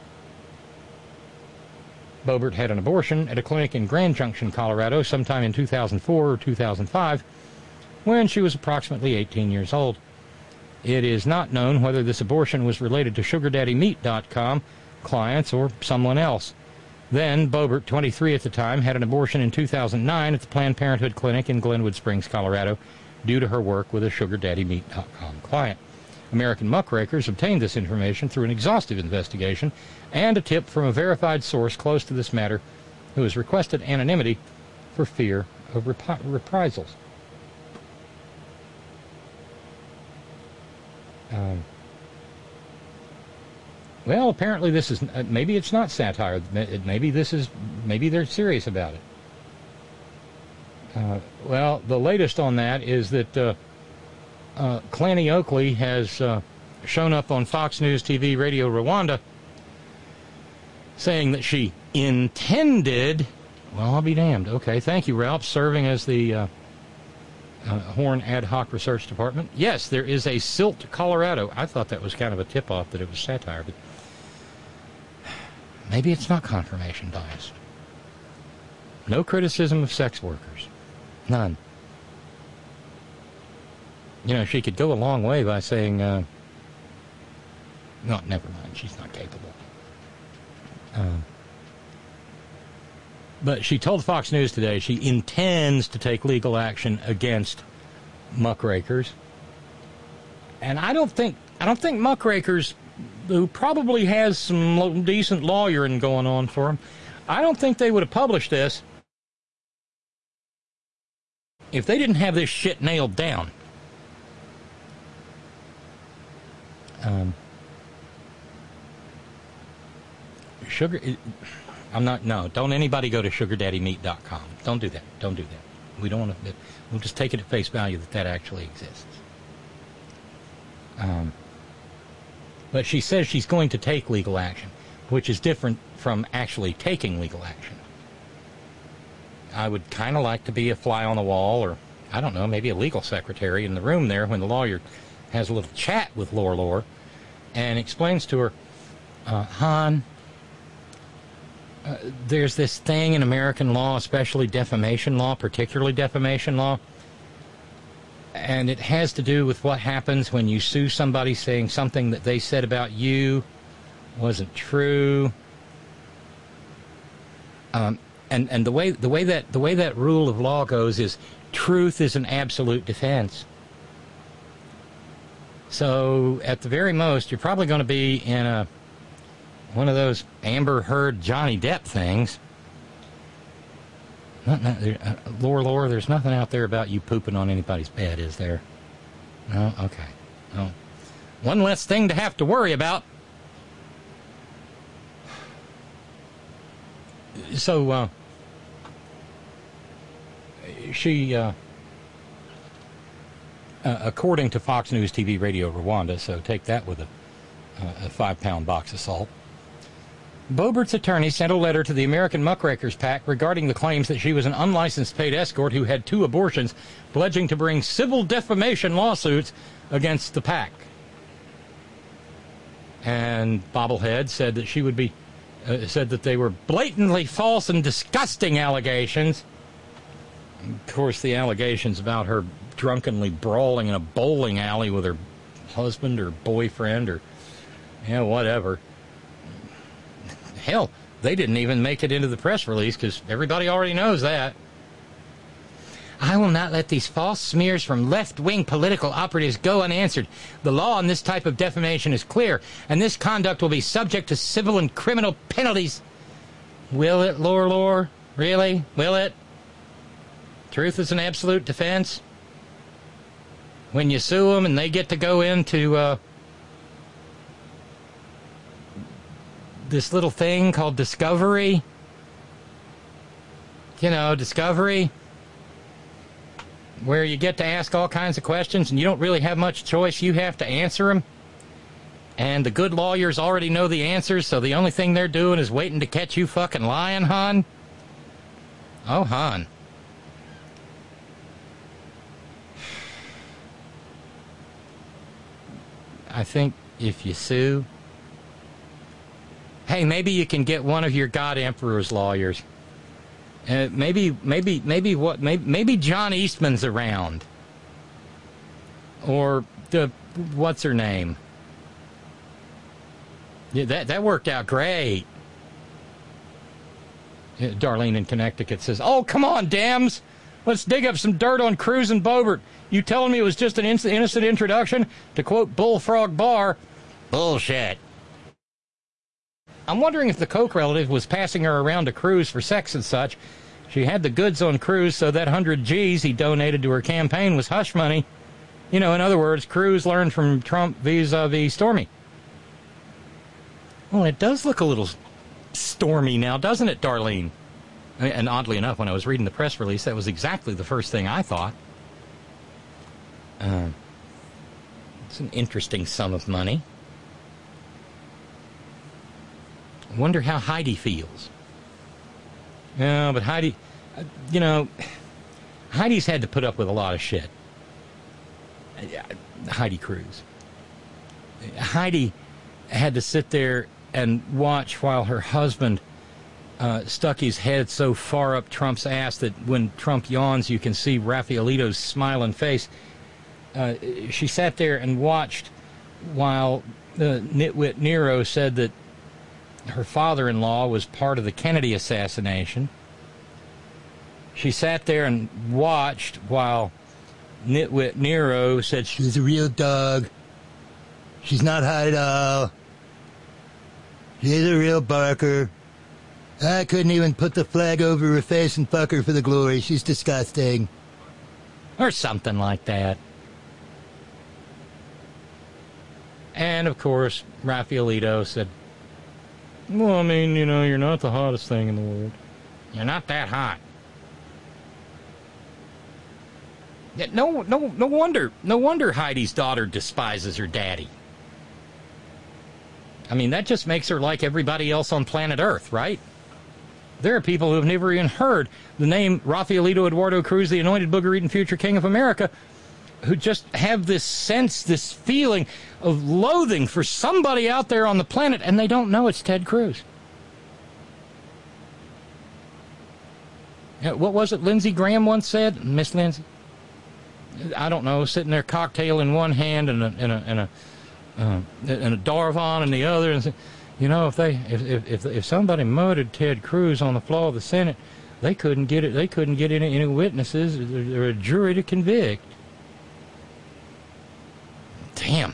Boebert had an abortion at a clinic in Grand Junction, Colorado, sometime in two thousand four or two thousand five, when she was approximately eighteen years old. It is not known whether this abortion was related to sugar daddy meat dot com clients or someone else. Then, Boebert, twenty-three at the time, had an abortion in two thousand nine at the Planned Parenthood Clinic in Glenwood Springs, Colorado, due to her work with a sugar daddy meat dot com client. American Muckrakers obtained this information through an exhaustive investigation and a tip from a verified source close to this matter who has requested anonymity for fear of repri- reprisals. Um, well, apparently this is, uh, maybe it's not satire. Maybe this is, maybe they're serious about it. Uh, well, the latest on that is that uh, uh, Clanny Oakley has uh, shown up on Fox News T V Radio Rwanda saying that she intended, well, I'll be damned. Okay, thank you, Ralph, serving as the uh, uh, Horn Ad Hoc Research Department. Yes, there is a Silt, Colorado. I thought that was kind of a tip-off that it was satire, but maybe it's not confirmation bias. No criticism of sex workers. None. You know, she could go a long way by saying, uh, no, never mind, she's not capable. Uh, but she told Fox News today she intends to take legal action against Muckrakers. And I don't think, I don't think Muckrakers, who probably has some lo- decent lawyering going on for him, I don't think they would have published this if they didn't have this shit nailed down. Um, sugar, I'm not, no, don't anybody go to sugar daddy meat dot com. Don't do that. Don't do that. We don't want to, we'll just take it at face value that that actually exists. Um, but she says she's going to take legal action, which is different from actually taking legal action. I would kind of like to be a fly on the wall, or, I don't know, maybe a legal secretary in the room there when the lawyer has a little chat with Lore Lore and explains to her, uh, Han, uh, there's this thing in American law, especially defamation law, particularly defamation law, and it has to do with what happens when you sue somebody saying something that they said about you wasn't true. Um, And and the way the way that the way that rule of law goes is truth is an absolute defense. So at the very most, you're probably going to be in a one of those Amber Heard Johnny Depp things. Not, not, uh, Lore, Lore, there's nothing out there about you pooping on anybody's bed, is there? No? Okay. No. One less thing to have to worry about. So, uh, she, uh, uh, according to Fox News T V Radio Rwanda, so take that with a, uh, a five-pound box of salt, Boebert's attorney sent a letter to the American Muckrakers PAC regarding the claims that she was an unlicensed paid escort who had two abortions, pledging to bring civil defamation lawsuits against the PAC. And Bobblehead said that she would be, uh, said that they were blatantly false and disgusting allegations. Of course, the allegations about her drunkenly brawling in a bowling alley with her husband or boyfriend or, yeah, whatever. Hell, they didn't even make it into the press release because everybody already knows that. I will not let these false smears from left-wing political operatives go unanswered. The law on this type of defamation is clear, and this conduct will be subject to civil and criminal penalties. Will it, Lore Lore? Really? Will it? Truth is an absolute defense? When you sue them and they get to go into uh, this little thing called Discovery, you know, Discovery, where you get to ask all kinds of questions and you don't really have much choice. You have to answer them. And the good lawyers already know the answers, so the only thing they're doing is waiting to catch you fucking lying, hon. Oh, hon. I think if you sue, hey, maybe you can get one of your God Emperor's lawyers. Uh, maybe, maybe, maybe what? Maybe, maybe John Eastman's around, or the what's her name? Yeah, that that worked out great. Yeah, Darlene in Connecticut says, "Oh, come on, Dems, let's dig up some dirt on Cruz and Boebert. You telling me it was just an innocent introduction? To quote Bullfrog Bar, bullshit." I'm wondering if the Koch relative was passing her around to Cruz for sex and such. She had the goods on Cruz, so that one hundred G's he donated to her campaign was hush money. You know, in other words, Cruz learned from Trump vis-a-vis Stormy. Well, it does look a little stormy now, doesn't it, Darlene? And oddly enough, when I was reading the press release, that was exactly the first thing I thought. Uh, it's an interesting sum of money. I wonder how Heidi feels. Yeah, but Heidi, uh, you know, Heidi's had to put up with a lot of shit. Uh, Heidi Cruz. Heidi had to sit there and watch while her husband uh, stuck his head so far up Trump's ass that when Trump yawns, you can see Rafaelito's smiling face. Uh, she sat there and watched while the nitwit Nero said that her father-in-law was part of the Kennedy assassination. She sat there and watched while nitwit Nero said she's a real dog. She's not hot at all. She's a real barker. I couldn't even put the flag over her face and fuck her for the glory. She's disgusting. Or something like that. And, of course, Rafaelito said, well, I mean, you know, you're not the hottest thing in the world. You're not that hot. Yeah, no, no, no wonder, no wonder Heidi's daughter despises her daddy. I mean, that just makes her like everybody else on planet Earth, right? There are people who have never even heard the name Rafaelito Eduardo Cruz, the anointed booger-eating future king of America, who just have this sense, this feeling of loathing for somebody out there on the planet, and they don't know it's Ted Cruz. Yeah, what was it Lindsey Graham once said? Miss Lindsey? I don't know, sitting there, cocktail in one hand and a, and a, and a, uh, and a Darvon in the other. And You know, if they if if if, if somebody murdered Ted Cruz on the floor of the Senate, they couldn't get it. They couldn't get any, any witnesses or, or a jury to convict. Damn.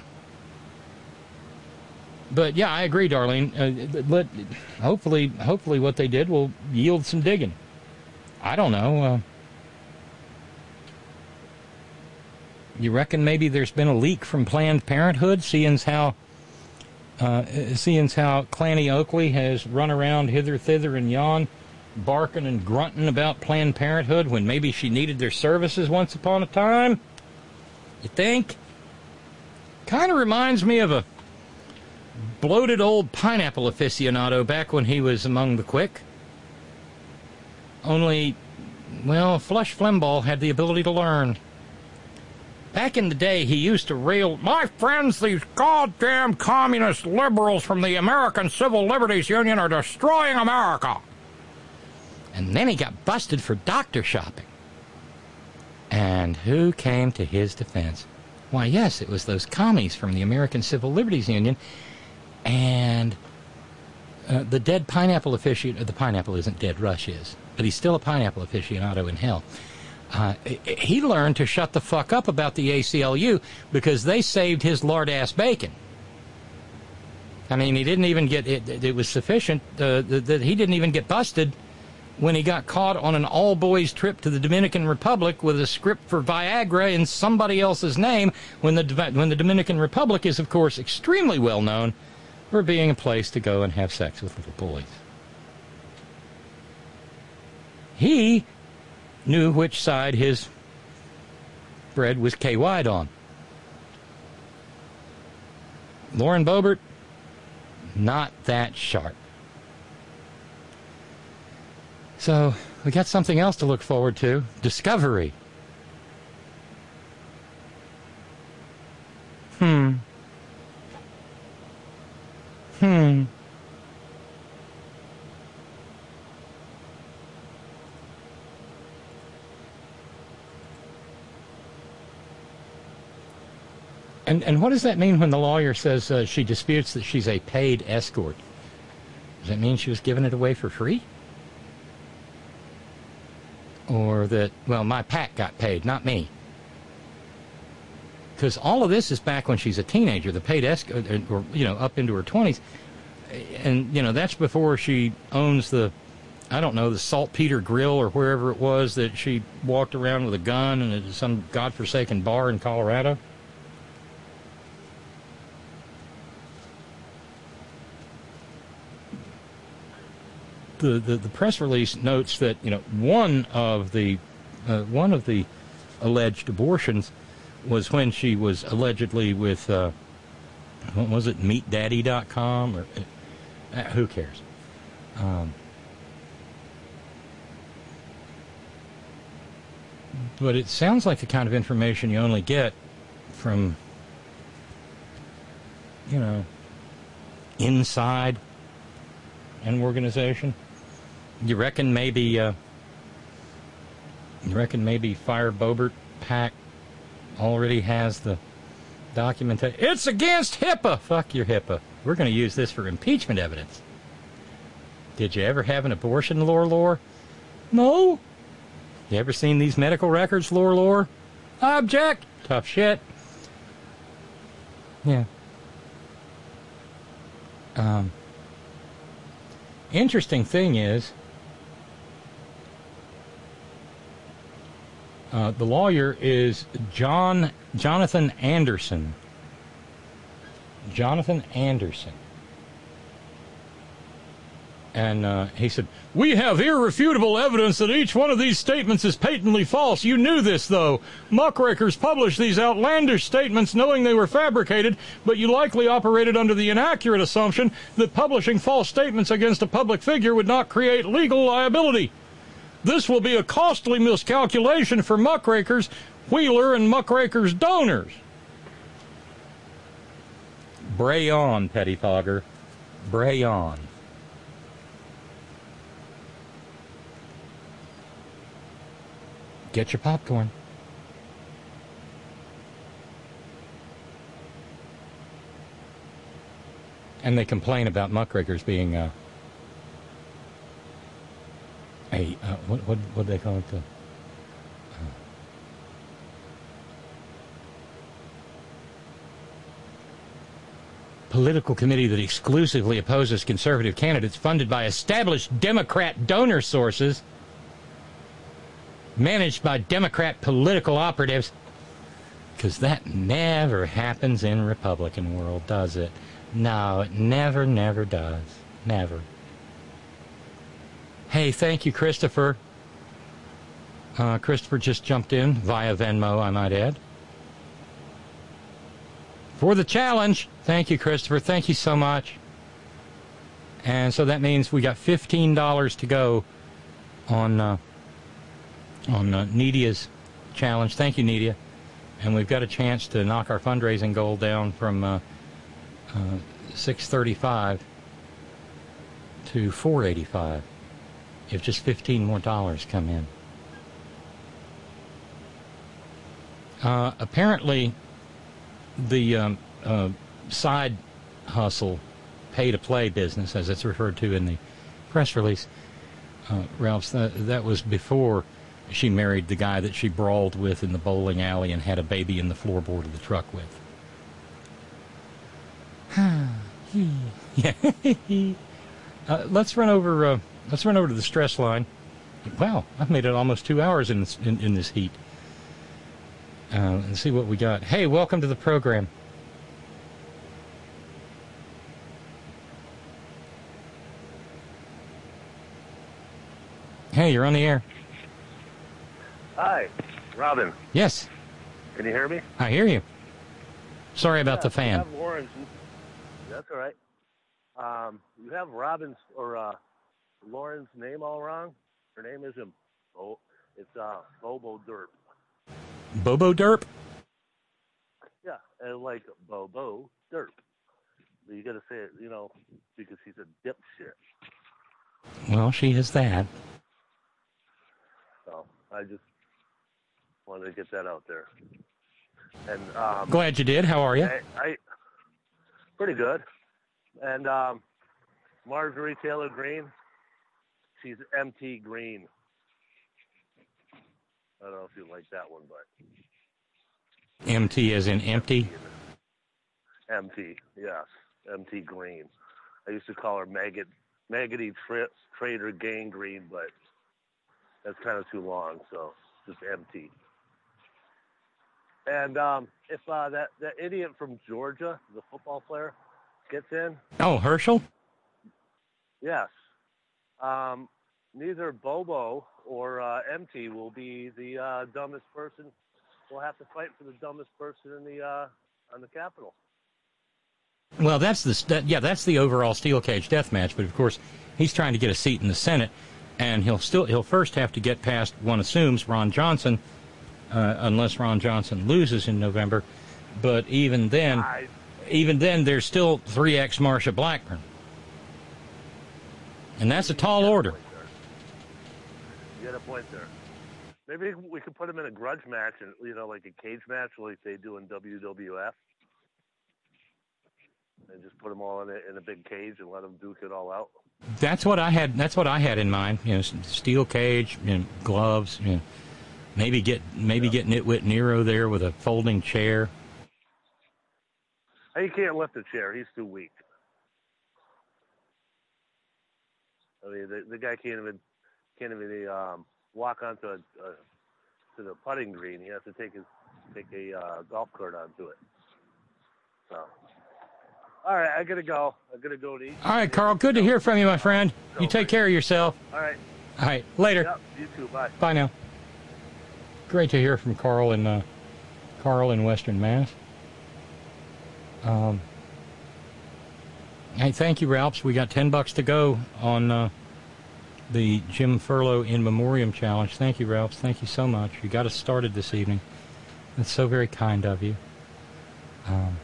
But yeah, I agree, Darlene. Uh, let hopefully, hopefully, what they did will yield some digging. I don't know. Uh, you reckon maybe there's been a leak from Planned Parenthood, seeing how, uh, seeing how Clanny Oakley has run around hither, thither, and yon, barking and grunting about Planned Parenthood when maybe she needed their services once upon a time? You think? Kind of reminds me of a bloated old pineapple aficionado back when he was among the quick. Only, well, Flush Flimbaugh had the ability to learn. Back in the day, he used to rail, "My friends, these goddamn communist liberals from the American Civil Liberties Union are destroying America." And then he got busted for doctor shopping. And who came to his defense? Why, yes, it was those commies from the American Civil Liberties Union. And uh, the dead pineapple aficionado, the pineapple isn't dead, Rush is, but he's still a pineapple aficionado in hell. Uh, he learned to shut the fuck up about the A C L U because they saved his lard-ass bacon. I mean, he didn't even get, it, it was sufficient uh, that he didn't even get busted when he got caught on an all-boys trip to the Dominican Republic with a script for Viagra in somebody else's name, when the, when the Dominican Republic is, of course, extremely well known for being a place to go and have sex with little boys. He knew which side his bread was K Y'd on. Lauren Boebert, not that sharp. So, we got something else to look forward to. Discovery. Hmm. Hmm. And and what does that mean when the lawyer says uh, she disputes that she's a paid escort? Does that mean she was giving it away for free? Or that, well, my pack got paid, not me? Because all of this is back when she's a teenager, the paid escort, or, you know, up into her twenties. And, you know, that's before she owns the, I don't know, the Saltpeter Grill or wherever it was that she walked around with a gun in some godforsaken bar in Colorado. The, the, the press release notes that, you know, one of the uh, one of the alleged abortions was when she was allegedly with, uh, what was it, meat daddy dot com? Or, uh, who cares? Um, but it sounds like the kind of information you only get from, you know, inside an organization. You reckon maybe, uh, you reckon maybe Fire Boebert PAC already has the documentation? It's against HIPAA! Fuck your HIPAA. We're going to use this for impeachment evidence. Did you ever have an abortion, Lore Lore? No. You ever seen these medical records, Lore Lore? I object. Tough shit. Yeah. Um. Interesting thing is, Uh, the lawyer is John Jonathan Anderson. Jonathan Anderson. And uh, he said, "We have irrefutable evidence that each one of these statements is patently false. You knew this, though. Muckrakers published these outlandish statements knowing they were fabricated, but you likely operated under the inaccurate assumption that publishing false statements against a public figure would not create legal liability. This will be a costly miscalculation for Muckrakers, Wheeler, and Muckrakers donors." Bray on, pettifogger. Bray on. Get your popcorn. And they complain about muckrakers being uh, a, uh, what, what, what do they call it? The, uh, political committee that exclusively opposes conservative candidates funded by established Democrat donor sources, managed by Democrat political operatives. Because that never happens in Republican world, does it? No, it never, never does. Never. Hey, thank you, Christopher. Uh, Christopher just jumped in via Venmo, I might add. For the challenge. Thank you, Christopher. Thank you so much. And so that means we got fifteen dollars to go on, uh, on uh, Nidia's challenge. Thank you, Nidia. And we've got a chance to knock our fundraising goal down from uh, uh, six thirty-five to four eighty-five if just fifteen more dollars come in. Uh, apparently, the um, uh, side hustle, pay-to-play business, as it's referred to in the press release, uh, Ralph's, that, that was before she married the guy that she brawled with in the bowling alley and had a baby in the floorboard of the truck with. Yeah. uh, let's run over. Uh, let's run over to the stress line. Wow, I've made it almost two hours in this in, in this heat. Uh, and see what we got. Hey, welcome to the program. Hey, you're on the air. Hi, Robin. Yes. Can you hear me? I hear you. Sorry about yeah, the fan. You have Lauren's, that's all right. Um, you have Robin's or uh, Lauren's name all wrong. Her name isn't Bo. It's uh, Bobo Derp. Bobo Derp? Yeah, and like Bobo Derp. But you got to say it, you know, because she's a dipshit. Well, she is that. So I just wanted to get that out there. And um, glad you did. How are you? I, I pretty good. And um, Marjorie Taylor Greene, she's M T Green. I don't know if you like that one, but M T as in empty. M T, yes, M T Green. I used to call her Maggot, Maggoty tra- Trader Gangrene, but that's kind of too long, so just M T. And um, if uh, that, that idiot from Georgia, the football player, gets in. Oh, Herschel? Yes. Um, neither Bobo or uh, M T will be the uh, dumbest person. We'll have to fight for the dumbest person in the uh, on the Capitol. Well, that's the that, yeah, that's the overall steel cage death match. But of course, he's trying to get a seat in the Senate, and he'll still he'll first have to get past, one assumes, Ron Johnson. Uh, unless Ron Johnson loses in November. But even then, I, even then, there's still three X Marsha Blackburn. And that's a tall order. You got a point there. Maybe we could put him in a grudge match, and you know, like a cage match like they do in W W F. And just put them all in a, in a big cage and let them duke it all out. That's what I had, that's what I had in mind. You know, steel cage, you know, gloves, you know. Maybe get maybe yeah. get Nitwit Nero there with a folding chair. He can't lift a chair. He's too weak. I mean, the, the guy can't even can't even um, walk onto a, a to the putting green. He has to take his take a uh, golf cart onto it. So, all right, I gotta go. I gotta go to eat. All right, Carl. Good to hear from you, my friend. You take care of yourself. All right. All right. Later. Yep, you too. Bye. Bye now. Great to hear from Carl in uh, Carl in Western Mass. Um, hey, thank you, Ralphs. We got ten bucks to go on uh, the Jim Furlow in Memoriam Challenge. Thank you, Ralphs. Thank you so much. You got us started this evening. That's so very kind of you. Um,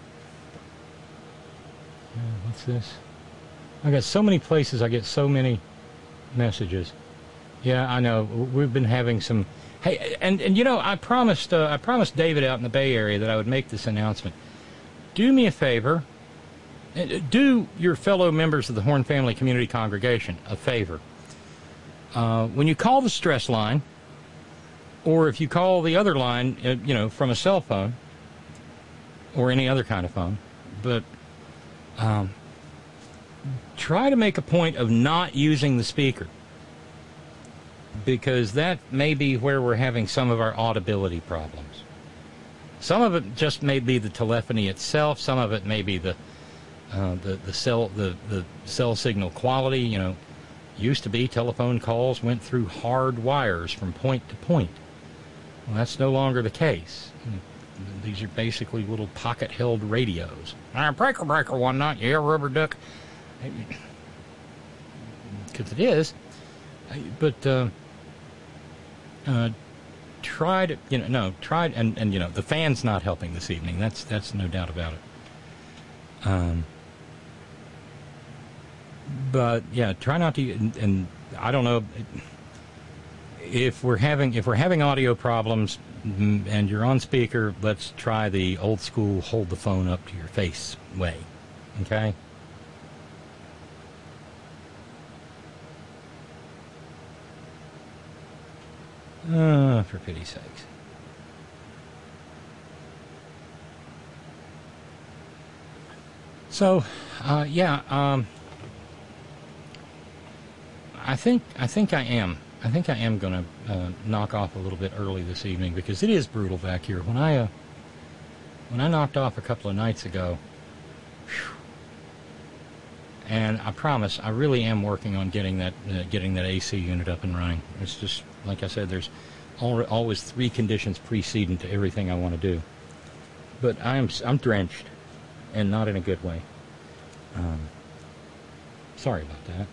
yeah, what's this? I got so many places. I get so many messages. Yeah, I know. We've been having some. Hey, and, and you know, I promised uh, I promised David out in the Bay Area that I would make this announcement. Do me a favor, do your fellow members of the Horn Family Community Congregation a favor. Uh, when you call the stress line, or if you call the other line, uh, you know, from a cell phone or any other kind of phone, but um, try to make a point of not using the speaker, because that may be where we're having some of our audibility problems. Some of it just may be the telephony itself. Some of it may be the uh, the the cell the the cell signal quality. You know, used to be telephone calls went through hard wires from point to point. Well, that's no longer the case. These are basically little pocket-held radios. Ah, breaker, breaker, one night, yeah, rubber duck. Because it is. But uh, uh, try to, you know, no, try, and, and, you know, the fan's not helping this evening. That's, that's no doubt about it. Um, but, yeah, try not to, and, and I don't know, if we're having, if we're having audio problems, and you're on speaker, let's try the old school hold the phone up to your face way, okay? Uh, for pity's sakes. So, uh, yeah, um, I think, I think I am. I think I am going to uh, knock off a little bit early this evening, because it is brutal back here. When I uh, when I knocked off a couple of nights ago, whew, and I promise I really am working on getting that uh, getting that A C unit up and running. It's just like I said, there's al always three conditions precedent to everything I want to do. But I'm I'm drenched, and not in a good way. Um, sorry about that.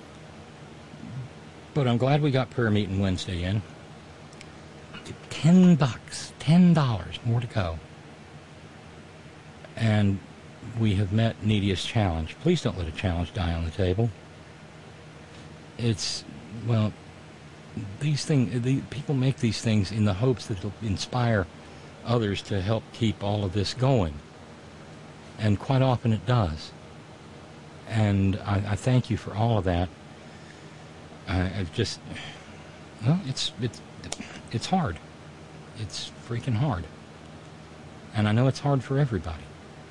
But I'm glad we got prayer meeting Wednesday in. Ten bucks, ten dollars more to go. And we have met Neediest Challenge. Please don't let a challenge die on the table. It's, well, these things, the, people make these things in the hopes that it'll inspire others to help keep all of this going. And quite often it does. And I, I thank you for all of that. I've just, well, it's, it's, it's hard. It's freaking hard. And I know it's hard for everybody.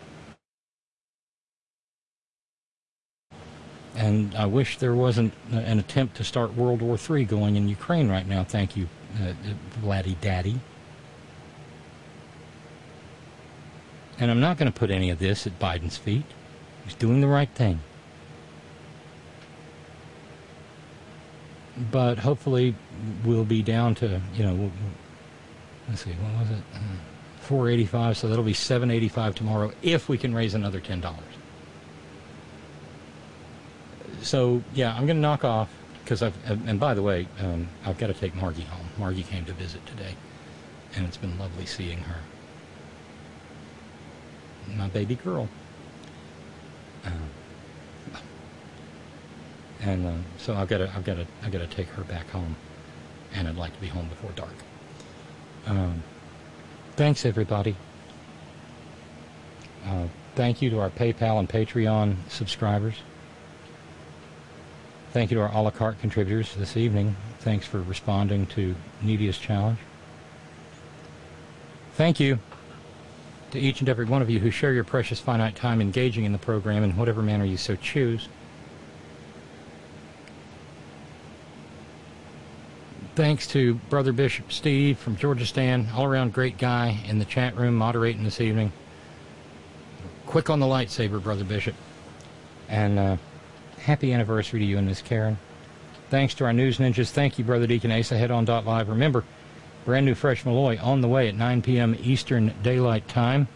And I wish there wasn't an attempt to start World War Three going in Ukraine right now. Thank you, uh, Vladdy Daddy. And I'm not going to put any of this at Biden's feet. He's doing the right thing. But hopefully we'll be down to, you know, we'll, let's see, what was it? Uh, four eighty-five, so that'll be seven eighty-five tomorrow if we can raise another ten dollars. So, yeah, I'm going to knock off, because I've, and by the way, um, I've got to take Margie home. Margie came to visit today, and it's been lovely seeing her. My baby girl. Uh, And uh, so I've got to, I've got to, I've got to take her back home, and I'd like to be home before dark. Um, thanks, everybody. Uh, thank you to our PayPal and Patreon subscribers. Thank you to our a la carte contributors this evening. Thanks for responding to Neediest Challenge. Thank you to each and every one of you who share your precious finite time engaging in the program in whatever manner you so choose. Thanks to Brother Bishop Steve from Georgistan, all-around great guy in the chat room moderating this evening. Quick on the lightsaber, Brother Bishop. And uh, happy anniversary to you and Miss Karen. Thanks to our news ninjas. Thank you, Brother Deacon Asa. Head on dot live. Remember, brand new Fresh Malloy on the way at nine p m Eastern Daylight Time.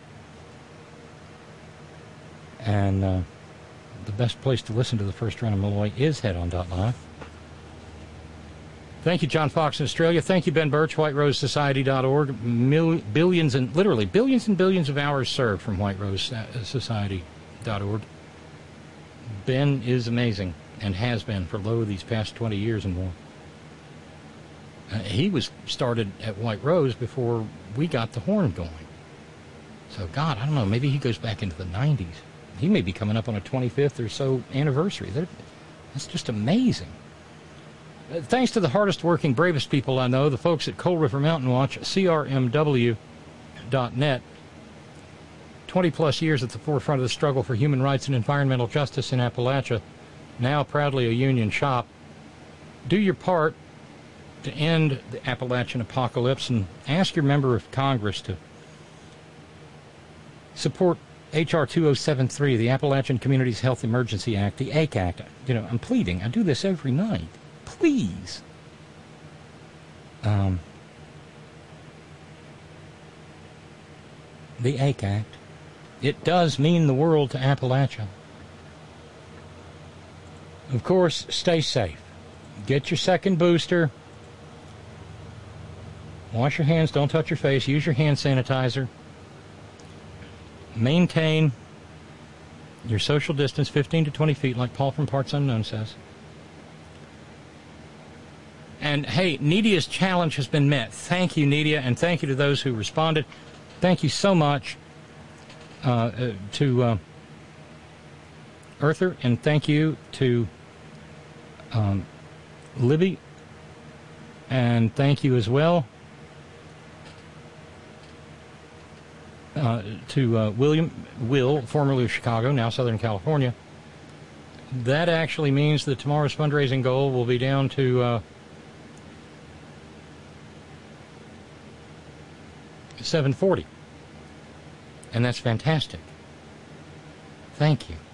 And uh, the best place to listen to the first run of Malloy is Head on dot live. Thank you, John Fox in Australia. Thank you, Ben Birch, White Rose Society dot org. Mil billions and, literally, billions and billions of hours served from White Rose Society dot org. Ben is amazing, and has been for, lo, these past twenty years and more. Uh, he was started at White Rose before we got the horn going. So, God, I don't know, maybe he goes back into the nineties. he may be coming up on a twenty-fifth or so anniversary. They're, that's just amazing. Uh, thanks to the hardest working, bravest people I know, the folks at Coal River Mountain Watch, C R M W dot net. twenty plus years at the forefront of the struggle for human rights and environmental justice in Appalachia, now proudly a union shop. Do your part to end the Appalachian apocalypse and ask your member of Congress to support H R two oh seven three, the Appalachian Communities Health Emergency Act, the A C E Act. You know, I'm pleading. I do this every night. Please. Um, the A C E Act. It does mean the world to Appalachia. Of course, stay safe. Get your second booster. Wash your hands. Don't touch your face. Use your hand sanitizer. Maintain your social distance, fifteen to twenty feet, like Paul from Parts Unknown says. And, hey, Nidia's challenge has been met. Thank you, Nidia, and thank you to those who responded. Thank you so much uh, uh, to uh, Earther, and thank you to um, Libby, and thank you as well uh, to uh, William, Will, formerly of Chicago, now Southern California. That actually means that tomorrow's fundraising goal will be down to uh, seven forty, and that's fantastic. Thank you.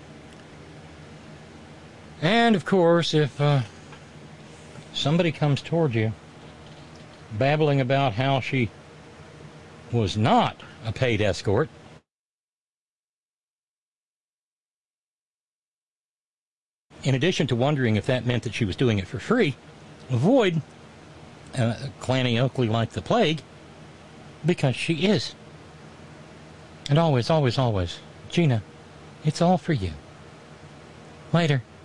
And of course, if uh, somebody comes toward you babbling about how she was not a paid escort, in addition to wondering if that meant that she was doing it for free, avoid uh, Clanny Oakley like the plague, because she is. And always, always, always, Gina, it's all for you. Later.